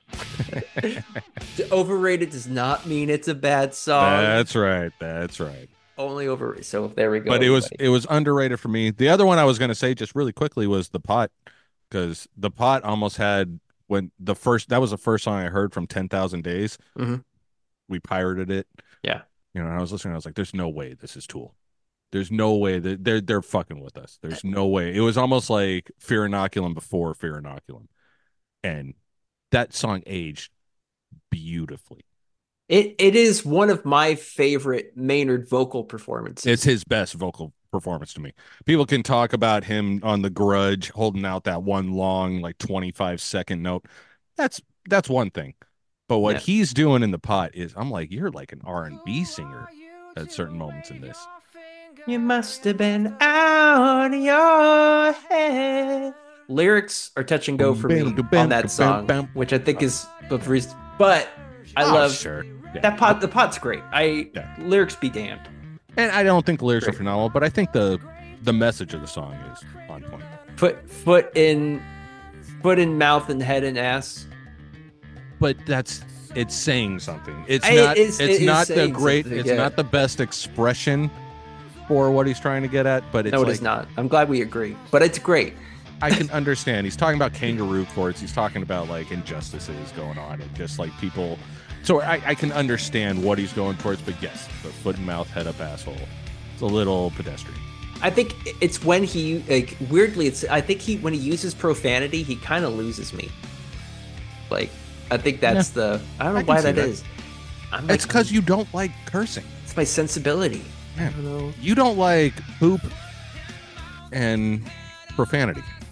overrated does not mean it's a bad song. That's right. That's right. Only over. So there we go. But it was everybody. it was underrated for me. The other one I was going to say just really quickly was The Pot, because The Pot almost had, when the first, that was the first song I heard from ten thousand Days. Mhm. We pirated it. Yeah. You know, and I was listening. I was like, "There's no way this is Tool. There's no way that they're they're fucking with us. There's no way." It was almost like Fear Inoculum before Fear Inoculum, and that song aged beautifully. It it is one of my favorite Maynard vocal performances. It's his best vocal performance to me. People can talk about him on The Grudge holding out that one long, like twenty-five second note. That's that's one thing. But what Yeah. he's doing in The Pot is, I'm like, you're like an R and B singer at certain moments in this. You must have been out of your head. Lyrics are touch and go for me on that song, which I think is the reason. But I Oh, love sure. Yeah. that pot. The pot's great. I Yeah. lyrics be damned. And I don't think the lyrics are Great. phenomenal, but I think the the message of the song is on point. Foot foot in foot in mouth and head and ass. But that's, it's saying something. It's It not is- it's it is not the saying great something, it's yeah. not the best expression for what he's trying to get at, but it's No, it like, is not. I'm glad we agree, but it's great. I can understand. He's talking about kangaroo courts. He's talking about like injustices going on and just like people. So I, I can understand what he's going towards, but yes, the foot and mouth, head up, asshole. It's a little pedestrian. I think it's when he like weirdly. It's I think he when he uses profanity, he kind of loses me. Like I think that's the I don't know I can why see that that. is. I'm It's like, because you don't like cursing. it's my sensibility. I Yeah. don't know. You don't like poop and profanity.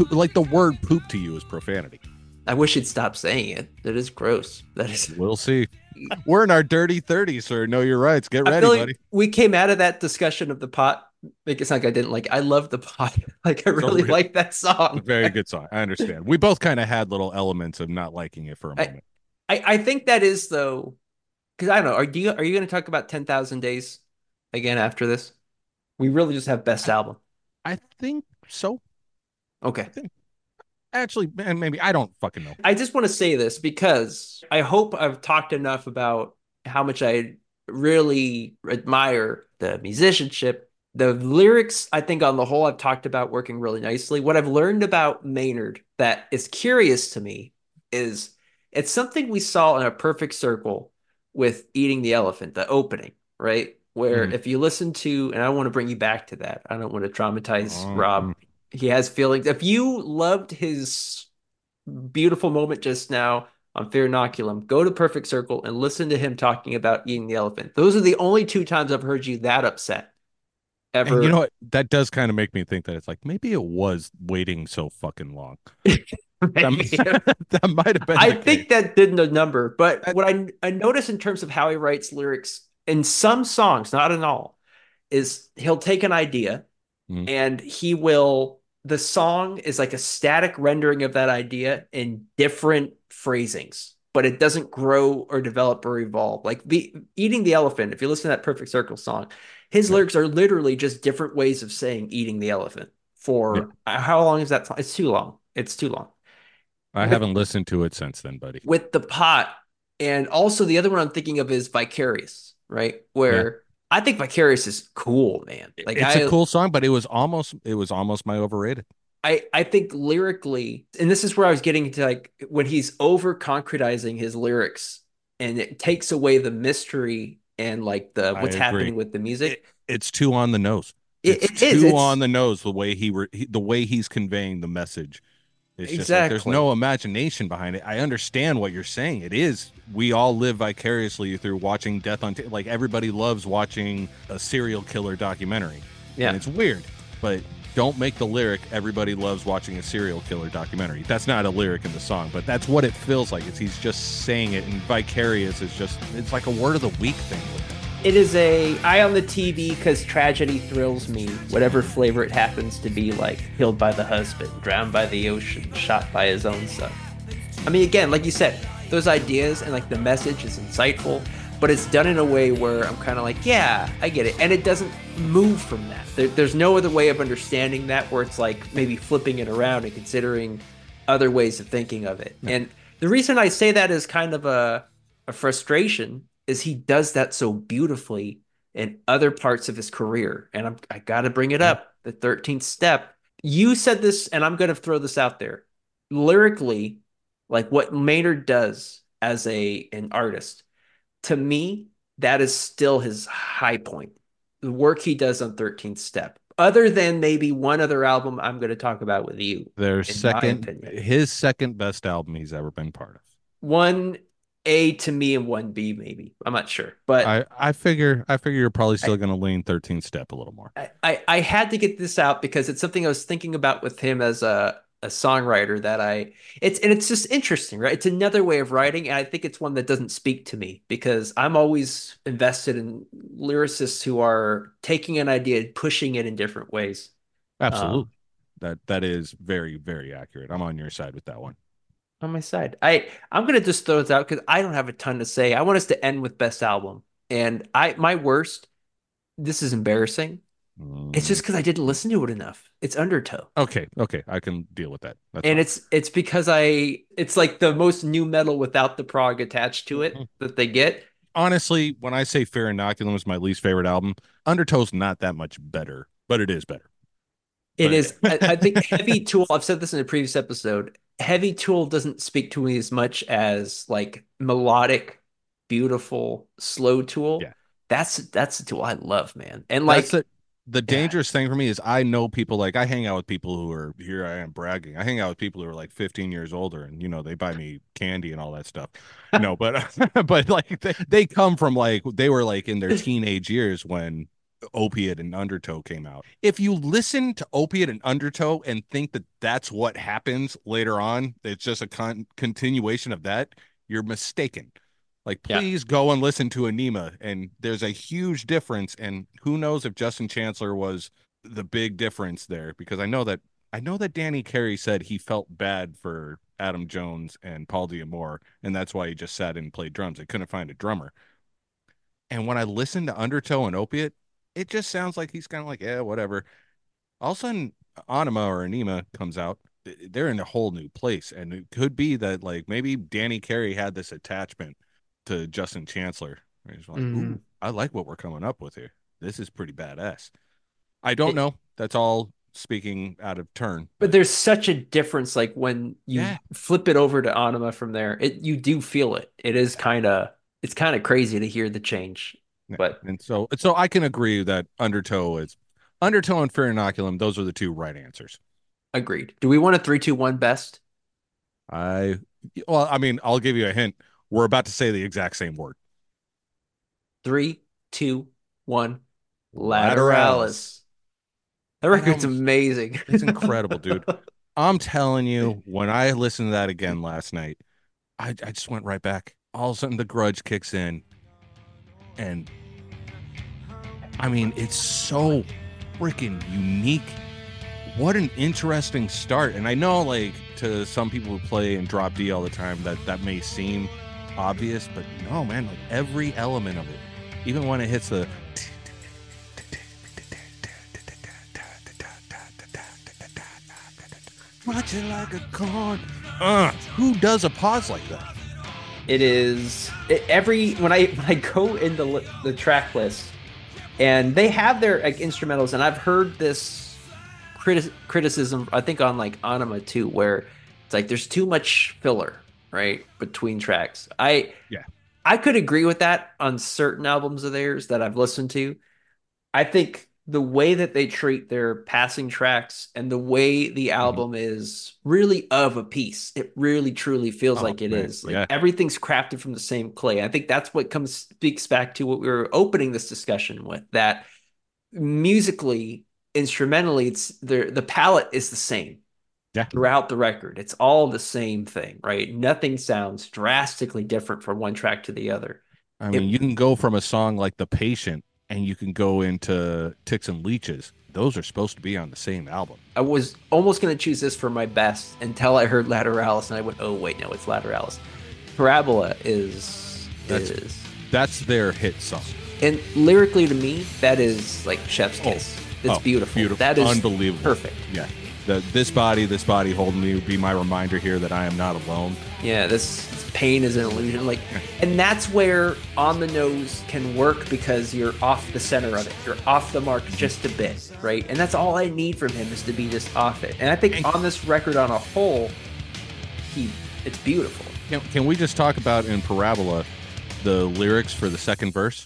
like the word poop to you is profanity. I wish he'd stop saying it. That is gross. That is. We'll see. We're in our dirty thirties, sir. Know your rights. Get I ready, feel like buddy. we came out of that discussion of the pot. Make it sound like I didn't like. I love the pot. Like I really real- like that song. Very good song. I understand. We both kind of had little elements of not liking it for a I- moment. I, I think that is though, because I don't know. Are you are you going to talk about ten thousand Days again after this? We really just have best album. I think so. Okay. Actually, and maybe I don't fucking know. I just want to say this because I hope I've talked enough about how much I really admire the musicianship. The lyrics, I think on the whole, I've talked about working really nicely. What I've learned about Maynard that is curious to me is it's something we saw in A Perfect Circle with Eating the Elephant, the opening, right? Where Mhm. if you listen to, and I want to bring you back to that. I don't want to traumatize Oh, Rob. He has feelings. If you loved his beautiful moment just now on Fear Inoculum, go to Perfect Circle and listen to him talking about eating the elephant. Those are the only two times I've heard you that upset ever. And you know what? That does kind of make me think that it's like maybe it was waiting so fucking long. That, that might have been. I the think case. that did a number, but That- what I I notice in terms of how he writes lyrics in some songs, not in all, is he'll take an idea Mhm. and he will. The song is like a static rendering of that idea in different phrasings, but it doesn't grow or develop or evolve. Like the eating the elephant, if you listen to that Perfect Circle song, his Yeah. lyrics are literally just different ways of saying eating the elephant. For how long is that song? It's too long. It's too long. I haven't listened to it since then, buddy. With the pot, and also the other one I'm thinking of is Vicarious, right? Where I think Vicarious is cool, man. Like It's I, a cool song, but it was almost it was almost my overrated. I I think lyrically, and this is where I was getting into like when he's over concretizing his lyrics and it takes away the mystery and like the I what's agree. happening with the music. It's too on the nose. It, It's it is. too It's- on the nose the way he, re, he the way he's conveying the message. It's just like there's Exactly. no imagination behind it. I understand what you're saying. It is. We all live vicariously through watching Death on Ta- like everybody loves watching a serial killer documentary. Yeah. And it's weird, but don't make the lyric everybody loves watching a serial killer documentary. That's not a lyric in the song, but that's what it feels like. It's he's just saying it, and vicarious is just it's like a word of the week thing with him. It is a eye on the T V because tragedy thrills me, whatever flavor it happens to be, like killed by the husband, drowned by the ocean, shot by his own son. I mean, again, like you said, those ideas and like the message is insightful, but it's done in a way where I'm kind of like, yeah, I get it. And it doesn't move from that. There, there's no other way of understanding that where it's like maybe flipping it around and considering other ways of thinking of it. And the reason I say that is kind of a, a frustration is he does that so beautifully in other parts of his career. And I'm, I got to bring it up. The thirteenth Step. You said this, and I'm going to throw this out there. Lyrically, like what Maynard does as a an artist, to me, that is still his high point. The work he does on thirteenth Step. Other than maybe one other album I'm going to talk about with you. Their in my second, opinion. his second best album he's ever been part of. One A to me and one B maybe. I'm not sure. But I, I figure I figure you're probably still going to lean thirteenth Step a little more. I, I, I had to get this out because it's something I was thinking about with him as a, a songwriter that I it's and it's just interesting, right? It's another way of writing, and I think it's one that doesn't speak to me because I'm always invested in lyricists who are taking an idea and pushing it in different ways. Absolutely. Um, that that is very, very accurate. I'm on your side with that one. on my side. I I'm gonna just throw this out because I don't have a ton to say. I want us to end with best album, and I my worst. This is embarrassing. It's just because I didn't listen to it enough. It's Undertow, Okay, okay, I can deal with that. That's and fine. it's it's because I it's like the most new metal without the prog attached to it Mhm. that they get. Honestly, when I say Fair Inoculum is my least favorite album, Undertow's not that much better, but it is better. It But- is. I, I think Heavy Tool. I've said this in a previous episode. Heavy Tool doesn't speak to me as much as like melodic, beautiful, slow Tool. Yeah. That's that's the Tool I love, man. And like That's the, the dangerous thing for me is I know people like I hang out with people who are here I am bragging. I hang out with people who are like fifteen years older and you know they buy me candy and all that stuff. No, but but like they, they come from like they were like in their teenage years when Opiate and Undertow came out. If you listen to Opiate and Undertow and think that that's what happens later on, it's just a con- continuation of that, you're mistaken. Like, please yeah. go and listen to Anima, and there's a huge difference. And who knows if Justin Chancellor was the big difference there, because I know that I know that Danny Carey said he felt bad for Adam Jones and Paul D'Amour, and that's why he just sat and played drums. They couldn't find a drummer. And when I listen to Undertow and Opiate, it just sounds like he's kind of like, yeah, whatever. All of a sudden, Anima or Anima comes out. They're in a whole new place. And it could be that, like, maybe Danny Carey had this attachment to Justin Chancellor. He's like, mm. ooh, I like what we're coming up with here. This is pretty badass. I don't it, know. That's all speaking out of turn. But, but there's such a difference. Like, when you yeah. flip it over to Anima from there, it you do feel it. It is kind of, it's kind of crazy to hear the change. But and so so I can agree that Undertow is Undertow and Fear Inoculum. Those are the two right answers. Agreed. Do we want a three, two, one best? I well, I mean, I'll give you a hint. We're about to say the exact same word. Three, two, one. Lateralis. That record's um, amazing. It's incredible, dude. I'm telling you, when I listened to that again last night, I I just went right back. All of a sudden, the grudge kicks in, and I mean, it's so freaking unique. What an interesting start. And I know, like, to some people who play and drop D all the time, that that may seem obvious, but no, man, like, every element of it, even when it hits the watch it like a corn. Uh, who does a pause like that? It is it, every when I when I go into the, the track list, and they have their like instrumentals, and I've heard this criti- criticism I think on like Anima too, where it's like there's too much filler right between tracks. I yeah I could agree with that on certain albums of theirs that I've listened to. I think the way that they treat their passing tracks and the way the album mm-hmm. is really of a piece, it really truly feels oh, like it man. is. Like yeah. everything's crafted from the same clay. I think that's what comes speaks back to what we were opening this discussion with. That musically, instrumentally, it's the the palette is the same. Yeah. Throughout the record, it's all the same thing, right? Nothing sounds drastically different from one track to the other. I mean, it, you can go from a song like The Patient, and you can go into Ticks and Leeches. Those are supposed to be on the same album. I was almost going to choose this for my best until I heard Lateralis, and I went, oh, wait, no, it's Lateralis. Parabola is... That's, is, that's their hit song. And lyrically, to me, that is like chef's kiss. Oh, it's oh, beautiful. beautiful. That is unbelievable. Perfect. Yeah. The, this body, this body holding me would be my reminder here that I am not alone. Yeah, this, this pain is an illusion. Like, and that's where On the Nose can work because you're off the center of it. You're off the mark just a bit, right? And that's all I need from him is to be just off it. And I think on this record on a whole, he it's beautiful. Can, can we just talk about in Parabola the lyrics for the second verse?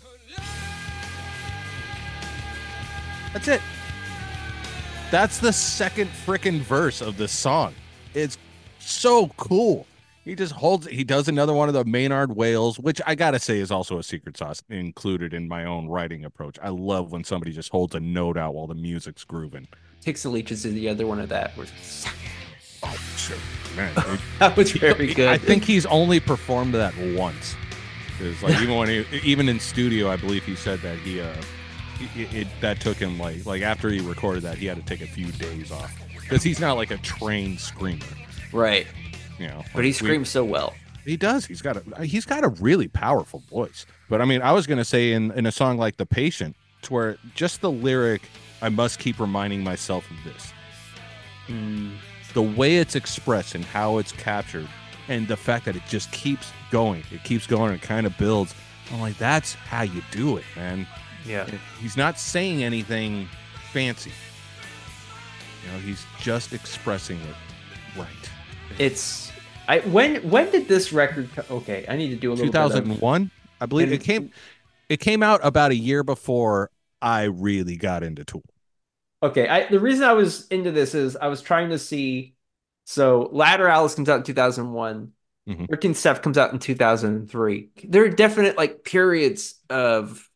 That's it. That's the second frickin' verse of this song. It's so cool. He just holds it. He does another one of the Maynard Wales, which I gotta say is also a secret sauce included in my own writing approach. I love when somebody just holds a note out while the music's grooving. Ticks and Leeches is the other one of that. Where oh, sure. Man, it, that was very good. I think he's only performed that once. Because like even when he, even in studio, I believe he said that he uh. It, it that took him like like after he recorded that he had to take a few days off because he's not like a trained screamer, right? You know, but he screams we, so well. He does. He's got a he's got a really powerful voice. But I mean, I was gonna say in in a song like The Patient, to where just the lyric, I must keep reminding myself of this. Mm, the way it's expressed and how it's captured, and the fact that it just keeps going, it keeps going, and kind of builds. I'm like, that's how you do it, man. Yeah, he's not saying anything fancy. You know, he's just expressing it right. It's I when when did this record? Okay, I need to do a little. two thousand one, I believe and, it came. It came out about a year before I really got into Tool. Okay, I the reason I was into this is I was trying to see. So Lateralis comes out in two thousand one. Mm-hmm. Rick and Steph comes out in two thousand three. There are definite like periods of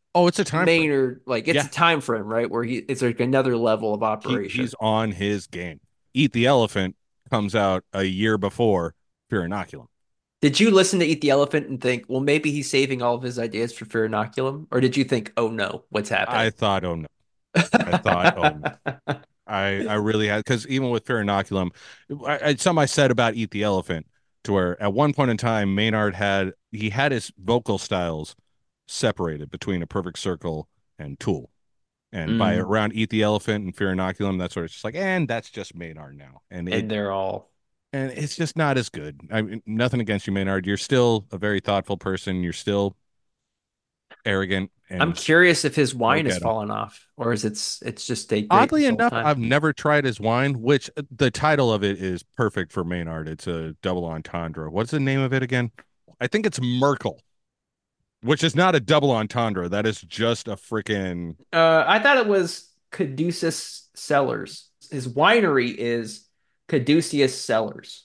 Oh, it's a time frame. Maynard, like it's Yeah. a time frame, right? Where he it's like another level of He operation. he's on his game. Eat the Elephant comes out a year before Fear Inoculum. Did you listen to Eat the Elephant and think, well, maybe he's saving all of his ideas for Fear Inoculum? Or did you think, oh no, what's I happening? thought, oh no. I thought, oh no. I I really had, because even with Fear Inoculum, I, I, some I said about Eat the Elephant, to where at one point in time, Maynard had he had his vocal styles separated between A Perfect Circle and Tool. And by Mm, around Eat the Elephant and Fear Inoculum, that's where it's just like, and that's just Maynard now. And it and they're all. and it's just not as good. I mean, nothing against you, Maynard. You're still a very thoughtful person. You're still arrogant, I'm and curious if his go wine has get him. fallen off, or is it's it's just stayed great Oddly this whole enough, time. I've never tried his wine, which uh, the title of it is perfect for Maynard. It's a double entendre. What's the name of it again? I think it's Merkel, which is not a double entendre. That is just a freaking. Uh, I thought it was Caduceus Cellars. His winery is Caduceus Cellars.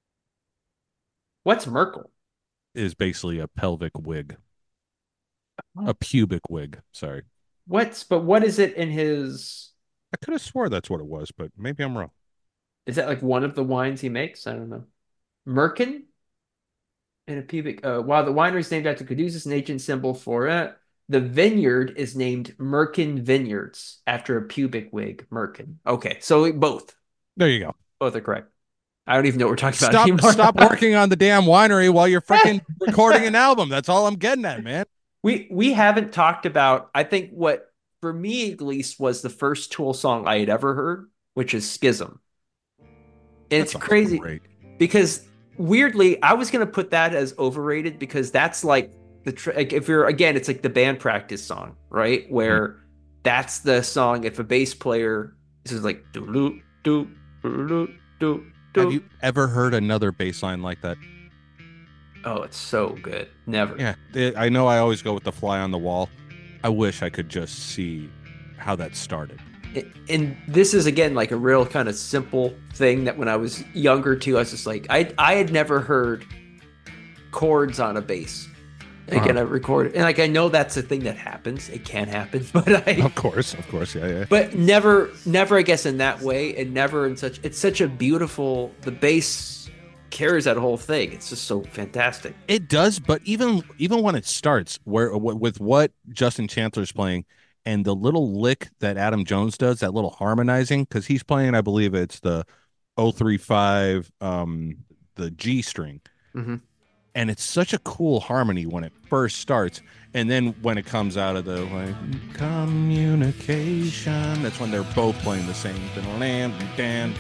What's Merkel? Is basically a pelvic wig, a pubic wig. Sorry. What's but what is it in his? I could have swore that's what it was, but maybe I'm wrong. Is that like one of the wines he makes? I don't know. Merkin and a pubic. Uh, while the winery is named after Caduceus, an ancient symbol for it, the vineyard is named Merkin Vineyards after a pubic wig. Merkin. Okay, so both There you go. both are correct. I don't even know what we're talking about Stop anymore. stop working on the damn winery while you're freaking recording an album. That's all I'm getting at, man. We we haven't talked about, I think what for me at least was the first Tool song I had ever heard, which is Schism. And That it's sounds crazy great. because weirdly I was gonna put that as overrated because that's like the tr like if you're again it's like the band practice song, right? Where that's the song if a bass player is just like do do do do do Have do. you ever heard another bass line like that? Oh, it's so good. Never. Yeah, it- I know I always go with the fly on the wall. I wish I could just see how that started. And this is again like a real kind of simple thing that when I was younger too, I was just like I I had never heard chords on a bass. Again, Uh-huh. I recorded and like I know that's a thing that happens. It can happen, but I Of course, of course, yeah, yeah. but never never I guess in that way and never in such it's such a beautiful the bass carries that whole thing. It's just so fantastic. It does, but even even when it starts, where w- with what Justin Chandler's playing, and the little lick that Adam Jones does, that little harmonizing, because he's playing, I believe it's the oh three five, um, the G string, Mm-hmm. and it's such a cool harmony when it first starts, and then when it comes out of the like communication, that's when they're both playing the same thing.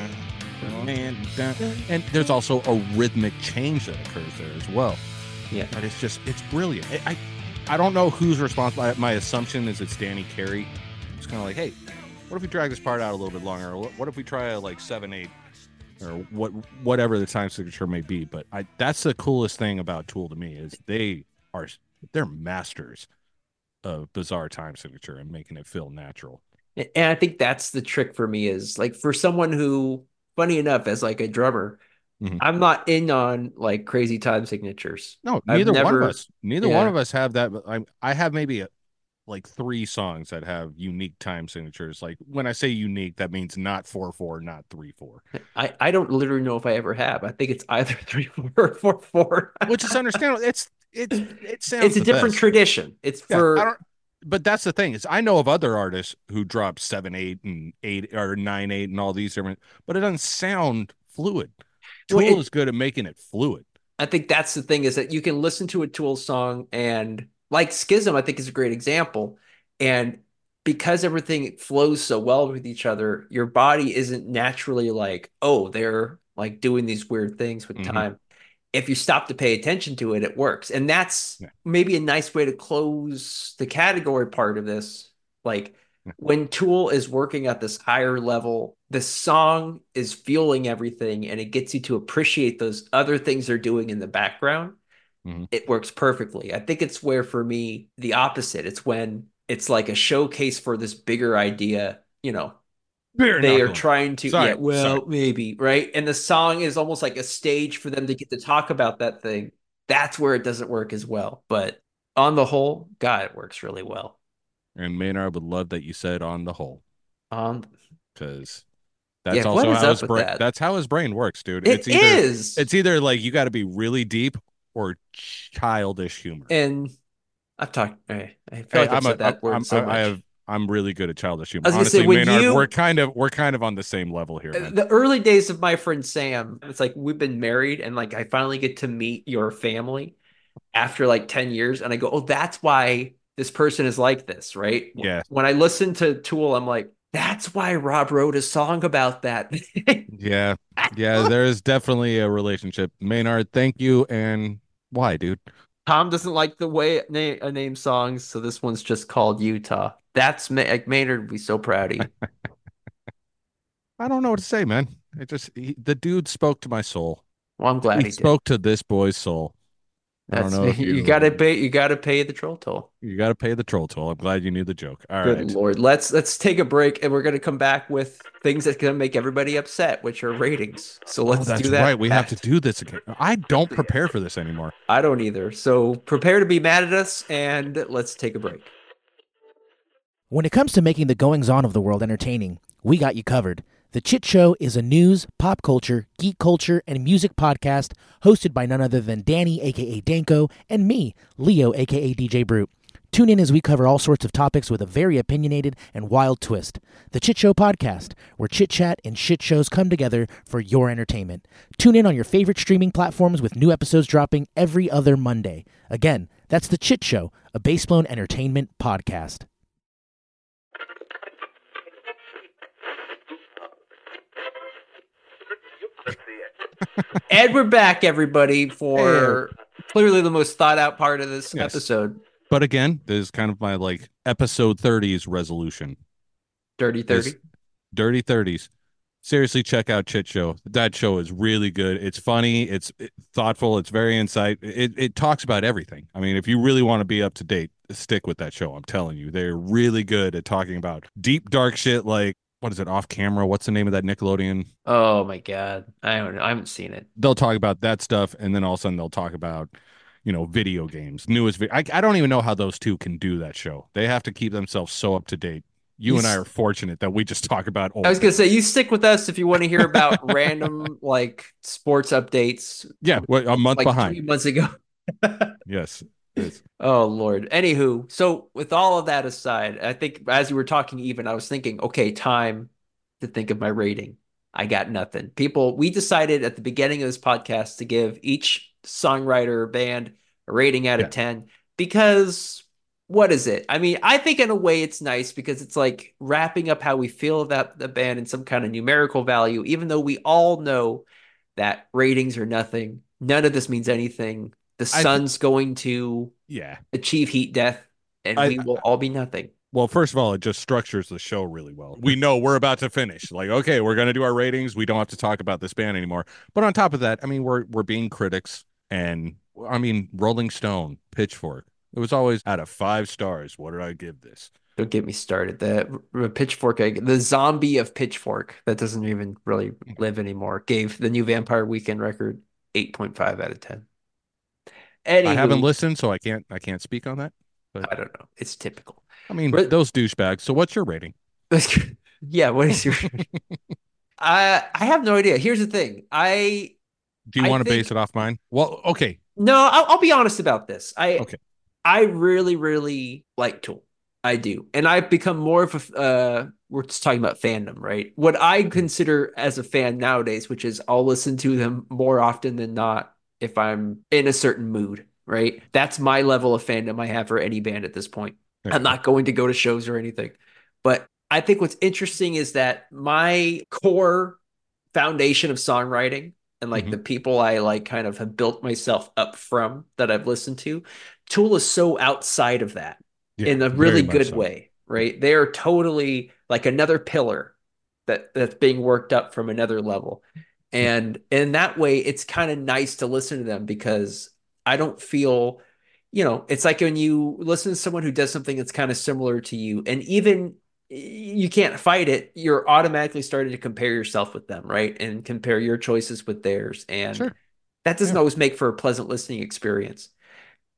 And there's also a rhythmic change that occurs there as well. Yeah. But it's just it's brilliant. I I, I don't know who's responsible. I, my assumption is it's Danny Carey. It's kind of like, hey, what if we drag this part out a little bit longer? Or what, what if we try a like seven eight or what whatever the time signature may be? But I that's the coolest thing about Tool to me is they are they're masters of bizarre time signature and making it feel natural. And I think that's the trick for me is like for someone who, funny enough, as like a drummer, Mhm. I'm not in on like crazy time signatures. No, I've neither one never- of us. Neither yeah. one of us have that. But I I have maybe a, like three songs that have unique time signatures. Like when I say unique, that means not four four, not three four. I, I don't literally know if I ever have. I think it's either three four or four four. Which is understandable. It's it it sounds It's a the different best. tradition. It's Yeah, for I don't, but that's the thing is I know of other artists who drop seven eight and eight or nine eight and all these different, but it doesn't sound fluid. Tool Well, it- is good at making it fluid. I think that's the thing is that you can listen to a Tool song and like Schism, I think is a great example. And because everything flows so well with each other, your body isn't naturally like, oh, they're like doing these weird things with Mhm. time. If you stop to pay attention to it, it works. And that's Yeah. maybe a nice way to close the category part of this. Like Yeah. when Tool is working at this higher level, the song is fueling everything and it gets you to appreciate those other things they're doing in the background. Mhm. It works perfectly. I think it's where for me, the opposite. It's when it's like a showcase for this bigger idea, you know, Beer they are knuckle. trying to, Sorry, yeah, well, sorry. maybe, right? And the song is almost like a stage for them to get to talk about that thing. That's where it doesn't work as well. But On the whole, God, it works really well. And Maynard would love that you said on the whole, Um, because yeah, that's what also is how up his with brain. that? That's how his brain works, dude. It's It either is, it's either like you got to be really deep or childish humor. and I've talked. I I feel Hey, like I've I'm a said I'm that word I'm so I much. have I'm really good at childish I humor. was gonna say Honestly, when Maynard, we're you kind of we're kind of on the same level here, man. the early days of my friend Sam, it's like we've been married, and like I finally get to meet your family after like ten years, and I go, oh, that's why this person is like this, right? Yeah, When I listen to Tool, I'm like, that's why Rob wrote a song about that. yeah, yeah. There is definitely a relationship. Maynard, thank you. And why, dude? Tom doesn't like the way it na a name songs, so this one's just called Utah. That's Ma like Maynard would be so proud of you. I don't know what to say, man. It just he, the dude spoke to my soul. Well, I'm glad He he did. spoke to this boy's soul. I don't That's know if you you gotta pay you gotta pay the troll toll. you got to pay the troll toll. I'm glad you knew the joke. All Good right. Lord. Let's let's take a break and we're gonna come back with things that's gonna make everybody upset, which are ratings. So Oh, let's that's do that right. We have to fast. do this again. I don't prepare for this anymore. I don't either. So prepare to be mad at us and let's take a break. When it comes to making the goings on of the world entertaining, we got you covered. The Chit Show is a news, pop culture, geek culture, and music podcast hosted by none other than Danny, aka Danko, and me, Leo, aka D J Brute. Tune in as we cover all sorts of topics with a very opinionated and wild twist. The Chit Show Podcast, where chit chat and shit shows come together for your entertainment. Tune in on your favorite streaming platforms with new episodes dropping every other Monday. Again, that's The Chit Show, a Baseblown Entertainment podcast. And we're back, everybody, for clearly the most thought out part of this Yes. episode. But again, this is kind of my like episode thirties resolution. Dirty This- thirty. Dirty thirties. Seriously, check out Chit Show. That show is really good. It's funny. It's thoughtful. It's very insight. It it talks about everything. I mean, if you really want to be up to date, stick with that show. I'm telling you, they're really good at talking about deep, dark shit. Like what is it? Off Camera. What's the name of that Nickelodeon? Oh my God. I don't know. I haven't seen it. They'll talk about that stuff, and then all of a sudden they'll talk about, you know, video games, newest. Vi- I I don't even know how those two can do that show. They have to keep themselves so up to date. You, You and I s- are fortunate that we just talk about old. I was gonna say you stick with us if you want to hear about random like sports updates Yeah, what, a month like behind. three months ago. Yes. Yes. Oh Lord. Anywho, so with all of that aside, I think as you were talking, even I was thinking, okay, time to think of my rating. I got nothing. People, we decided at the beginning of this podcast to give each songwriter or band a rating out Yeah. of ten because what is it? I mean, I think in a way it's nice because it's like wrapping up how we feel about the band in some kind of numerical value, even though we all know that ratings are nothing. None of this means anything. The I- sun's going to Yeah. achieve heat death, and I- we will all be nothing. Well, first of all, it just structures the show really well. We know we're about to finish. Like, okay, we're going to do our ratings. We don't have to talk about this band anymore. But on top of that, I mean, we're we're being critics, and I mean, Rolling Stone, Pitchfork. It was always out of five stars. What did I give this? Don't get me started. The the Pitchfork, the zombie of Pitchfork that doesn't even really live anymore, gave the new Vampire Weekend record eight point five out of ten. Anywho, I haven't listened, so I can't I can't speak on that. I don't know. It's typical. I mean, But- those douchebags. So, what's your rating? Yeah, what is your? I I have no idea. Here's the thing. I Do you I want to think- base it off mine? Well, okay. No, I'll, I'll be honest about this. I Okay. I really, really like Tool. I do, and I've become more of a. Uh, we're just talking about fandom, right? What I consider as a fan nowadays, which is I'll listen to them more often than not if I'm in a certain mood, right? That's my level of fandom I have for any band at this point. There I'm you go. not going to go to shows or anything, but I think what's interesting is that my core foundation of songwriting and like Mhm. the people I like kind of have built myself up from that I've listened to, Tool is so outside of that Yeah, in a very really much good so. way, right? They are totally like another pillar that that's being worked up from another level. And in that way, it's kind of nice to listen to them because I don't feel, you know, it's like when you listen to someone who does something that's kind of similar to you, and even you can't fight it, you're automatically starting to compare yourself with them, right? And compare your choices with theirs. And Sure. that doesn't Yeah. always make for a pleasant listening experience.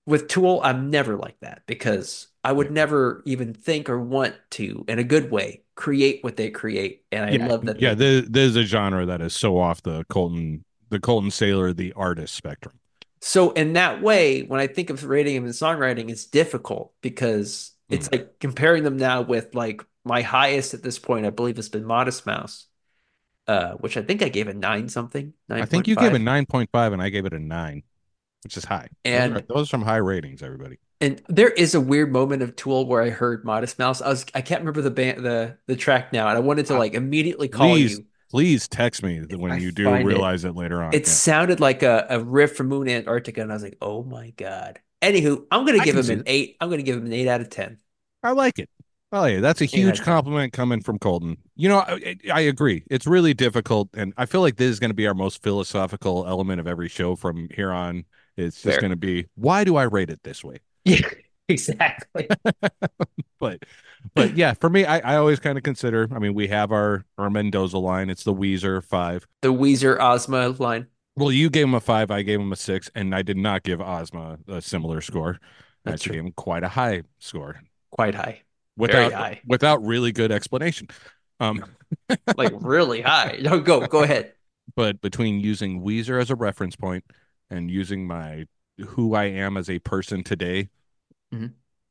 with Tool, I'm never like that because I would Yeah. never even think or want to, in a good way, create what they create. And I Yeah, love that yeah. they do. There, there's a genre that is so off the Colton, the Colton Sailor, the artist spectrum. So in that way, when I think of rating him in songwriting, it's difficult because it's Mm. like comparing them now with like my highest at this point, I believe has been Modest Mouse, uh, which I think I gave a nine something, I think you gave it nine point five. nine point five, and I gave it a nine, which is high. Those are, And those are some high ratings, everybody. and there is a weird moment of Tool where I heard Modest Mouse. I was I can't remember the band the the track now, and I wanted to Uh, like immediately call Please, you please text me if when I you do find it. realize it later on. It Yeah. sounded like a, a riff from Moon Antarctica, and I was like, oh my God. Anywho, I'm gonna I give can him see an that. eight. I'm gonna give him an eight out of ten. I like it. Oh yeah, that's a eight out huge of ten. compliment coming from Colton. You know, I, I agree. It's really difficult, and I feel like this is going to be our most philosophical element of every show from here on. It's just Fair. going to be, why do I rate it this way? Yeah, exactly. But, but yeah, for me, I, I always kind of consider. I mean, we have our our Mendoza line. It's the Weezer five. The Weezer Ozma line. Well, you gave him a five, I gave him a six, and I did not give Ozma a similar score. I That's actually true. gave him quite a high score Quite high. Very without high. without really good explanation. Um, Like really high. No, go, go ahead. but between using Weezer as a reference point and using my who I am as a person today, Mhm.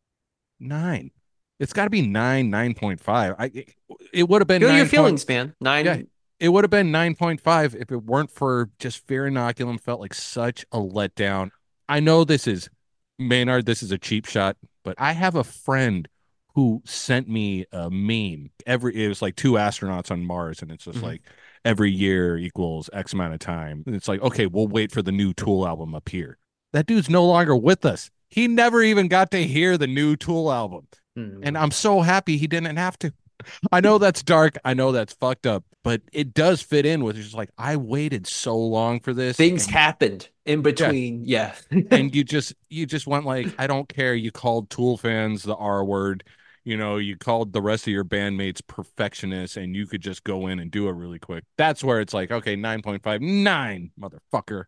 nine. It's got to be nine, nine point five. I it, it would have been Feel nine your point- feelings, man. Nine. Yeah, it would have been nine point five if it weren't for just Fear Inoculum. Felt like such a letdown. I know this is Maynard, this is a cheap shot, but I have a friend who sent me a meme. Every it was like two astronauts on Mars, and it's just Mhm. like every year equals X amount of time. And it's like, okay, we'll wait for the new Tool album up here. That dude's no longer with us. He never even got to hear the new Tool album. Hmm. And I'm so happy he didn't have to. I know that's dark. I know that's fucked up, but it does fit in with it's just like I waited so long for this. Things and, happened in between. Yeah. and you just you just went like, I don't care. You called Tool fans the R word. You know, you called the rest of your bandmates perfectionists, and you could just go in and do it really quick. That's where it's like, okay, nine point five, nine, motherfucker.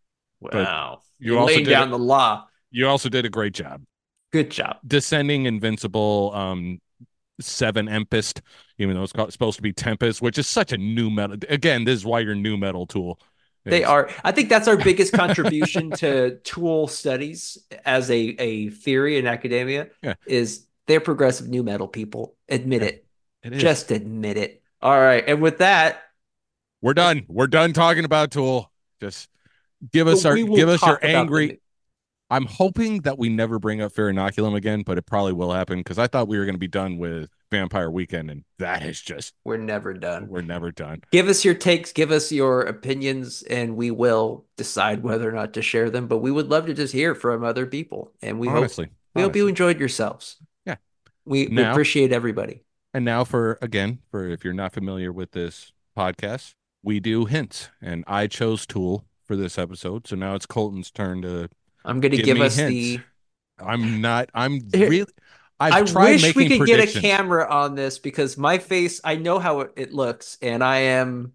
Wow. you You're also laying did down it- the law. You also did a great job. Good job. Descending Invincible, um, Seven Empist, even though it's called, supposed to be Tempest, which is such a new metal. Again, this is why you're new metal Tool. They It's- are. I think that's our biggest contribution to Tool studies as a, a theory in academia Yeah. is they're progressive new metal people. Admit Yeah, it. It is. Just admit it. All right. And with that, We're done. We're done talking about Tool. Just give us our we will give us your talk about angry. them. I'm hoping that we never bring up Fear Inoculum again, but it probably will happen because I thought we were going to be done with Vampire Weekend, and that is just We're never done. we're never done. Give us your takes, give us your opinions, and we will decide whether or not to share them. But we would love to just hear from other people. And we honestly, hope we hope you honestly. enjoyed yourselves. Yeah. We, we Now- appreciate everybody. And now for again, for if you're not familiar with this podcast, we do hints, and I chose Tool for this episode, so now it's Colton's turn to. I'm gonna Give give me us hints. the I'm not. I'm Here- really. I've I tried wish we making could get a predictions. camera on this because my face, I know how it, it looks, and I am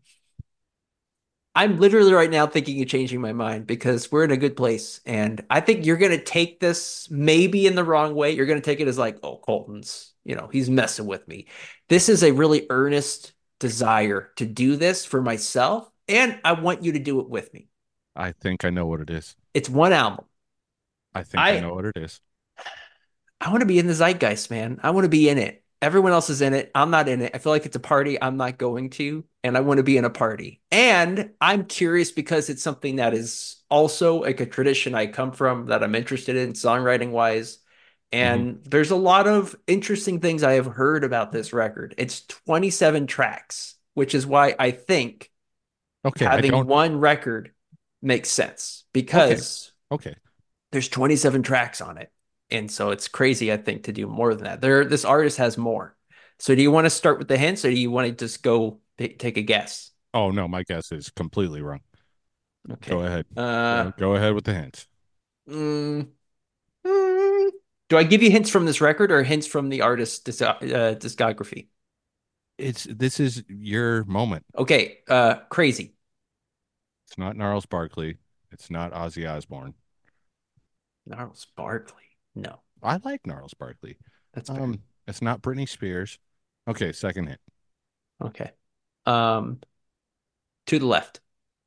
I'm literally right now thinking of changing my mind because we're in a good place. And I think you're gonna take this maybe in the wrong way. You're gonna take it as like, oh, Colton's, you know, he's messing with me. This is a really earnest desire to do this for myself, and I want you to do it with me. I think I know what it is. It's one album. I think I, I- know what it is. I want to be in the zeitgeist, man. I want to be in it. Everyone else is in it. I'm not in it. I feel like it's a party I'm not going to, and I want to be in a party. And I'm curious because it's something that is also like a tradition I come from that I'm interested in songwriting wise. And there's a lot of interesting things I have heard about this record. It's twenty-seven tracks, which is why I think Okay, I having don't. one record makes sense because Okay, there's twenty-seven tracks on it. And so it's crazy, I think, to do more than that. There, this artist has more. So do you want to start with the hints or do you want to just go t- take a guess? oh no, my guess is completely wrong. Okay. Go ahead. Uh, Go- Go ahead with the hints. mm, mm, do I give you hints from this record or hints from the artist's dis- uh, discography? It's this is your moment. Okay. Uh, Crazy. It's not Gnarls Barkley. It's not Ozzy Osbourne. Gnarls Barkley. No, I like Gnarls Barkley. that's fair. Um, it's not Britney Spears. Okay, second hit. Okay. Um, to the left,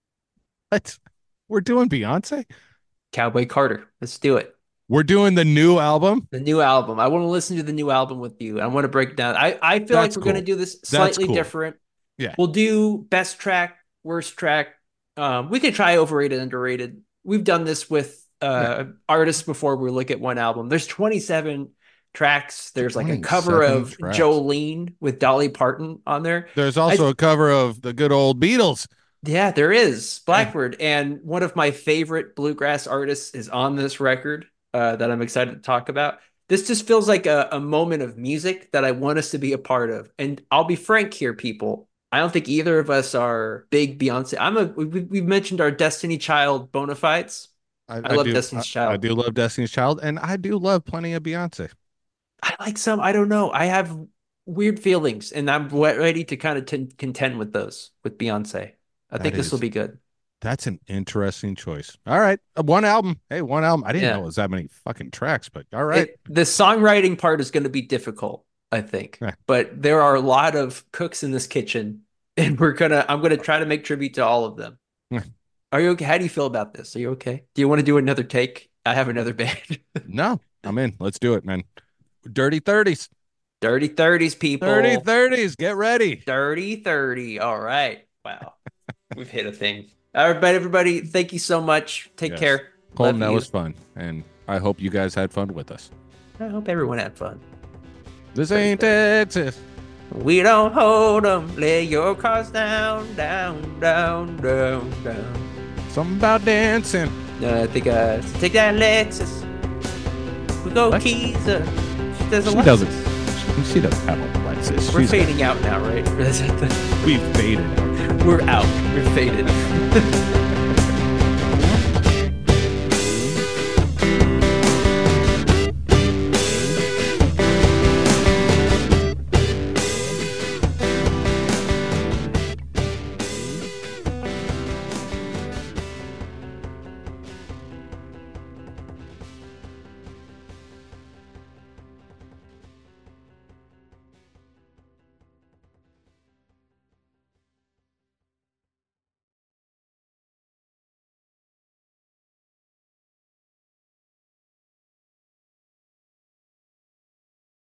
What? We're doing Beyonce? Cowboy Carter. Let's do it. We're doing the new album? The new album. I want to listen to the new album with you. I want to break it down. I, I feel That's like we're going cool. to do this That's slightly cool. different. Yeah. We'll do best track, worst track. Um, we could try overrated, underrated. We've done this with uh, Yeah. artists before. We look at one album. There's twenty-seven tracks. There's like a cover twenty-seven of tracks. Jolene with Dolly Parton on there. There's also I- a cover of the good old Beatles. Yeah, there is Blackbird, and one of my favorite bluegrass artists is on this record uh, that I'm excited to talk about. This just feels like a, a moment of music that I want us to be a part of. And I'll be frank here, people. I don't think either of us are big Beyonce. I'm a. We, we've mentioned our Destiny Child bona fides. I, I love do, Destiny's I- Child. I do love Destiny's Child, and I do love plenty of Beyonce. I like some. I don't know. I have weird feelings, and I'm ready to kind of t- contend with those with Beyonce. I That think this is- will be good. That's an interesting choice. All right. Uh, One album. Hey, one album. I didn't Yeah. know it was that many fucking tracks, but all right. It- the songwriting part is going to be difficult, I think. Yeah. But there are a lot of cooks in this kitchen, and we're gonna. I'm gonna try to make tribute to all of them. Yeah. Are you okay? How do you feel about this? Are you okay? Do you want to do another take? I have another band. No, I'm in. Let's do it, man. Dirty thirties. Dirty thirties, people. Dirty thirties. Get ready. Dirty thirty. All right. Wow. We've hit a thing. All right, everybody. Thank you so much. Take Yes. care. Colton, Love that you. was fun. And I hope you guys had fun with us. I hope everyone had fun. This ain't Texas. We don't hold 'em. Lay your cars down, down, down, down, down. Something about dancing. No, I think uh, take that Lexus. We go Lex- keys. Uh, there's a She Lexus. doesn't. She, she doesn't have a Lexus. We're She's fading out now, right? we faded. We're out. We're faded.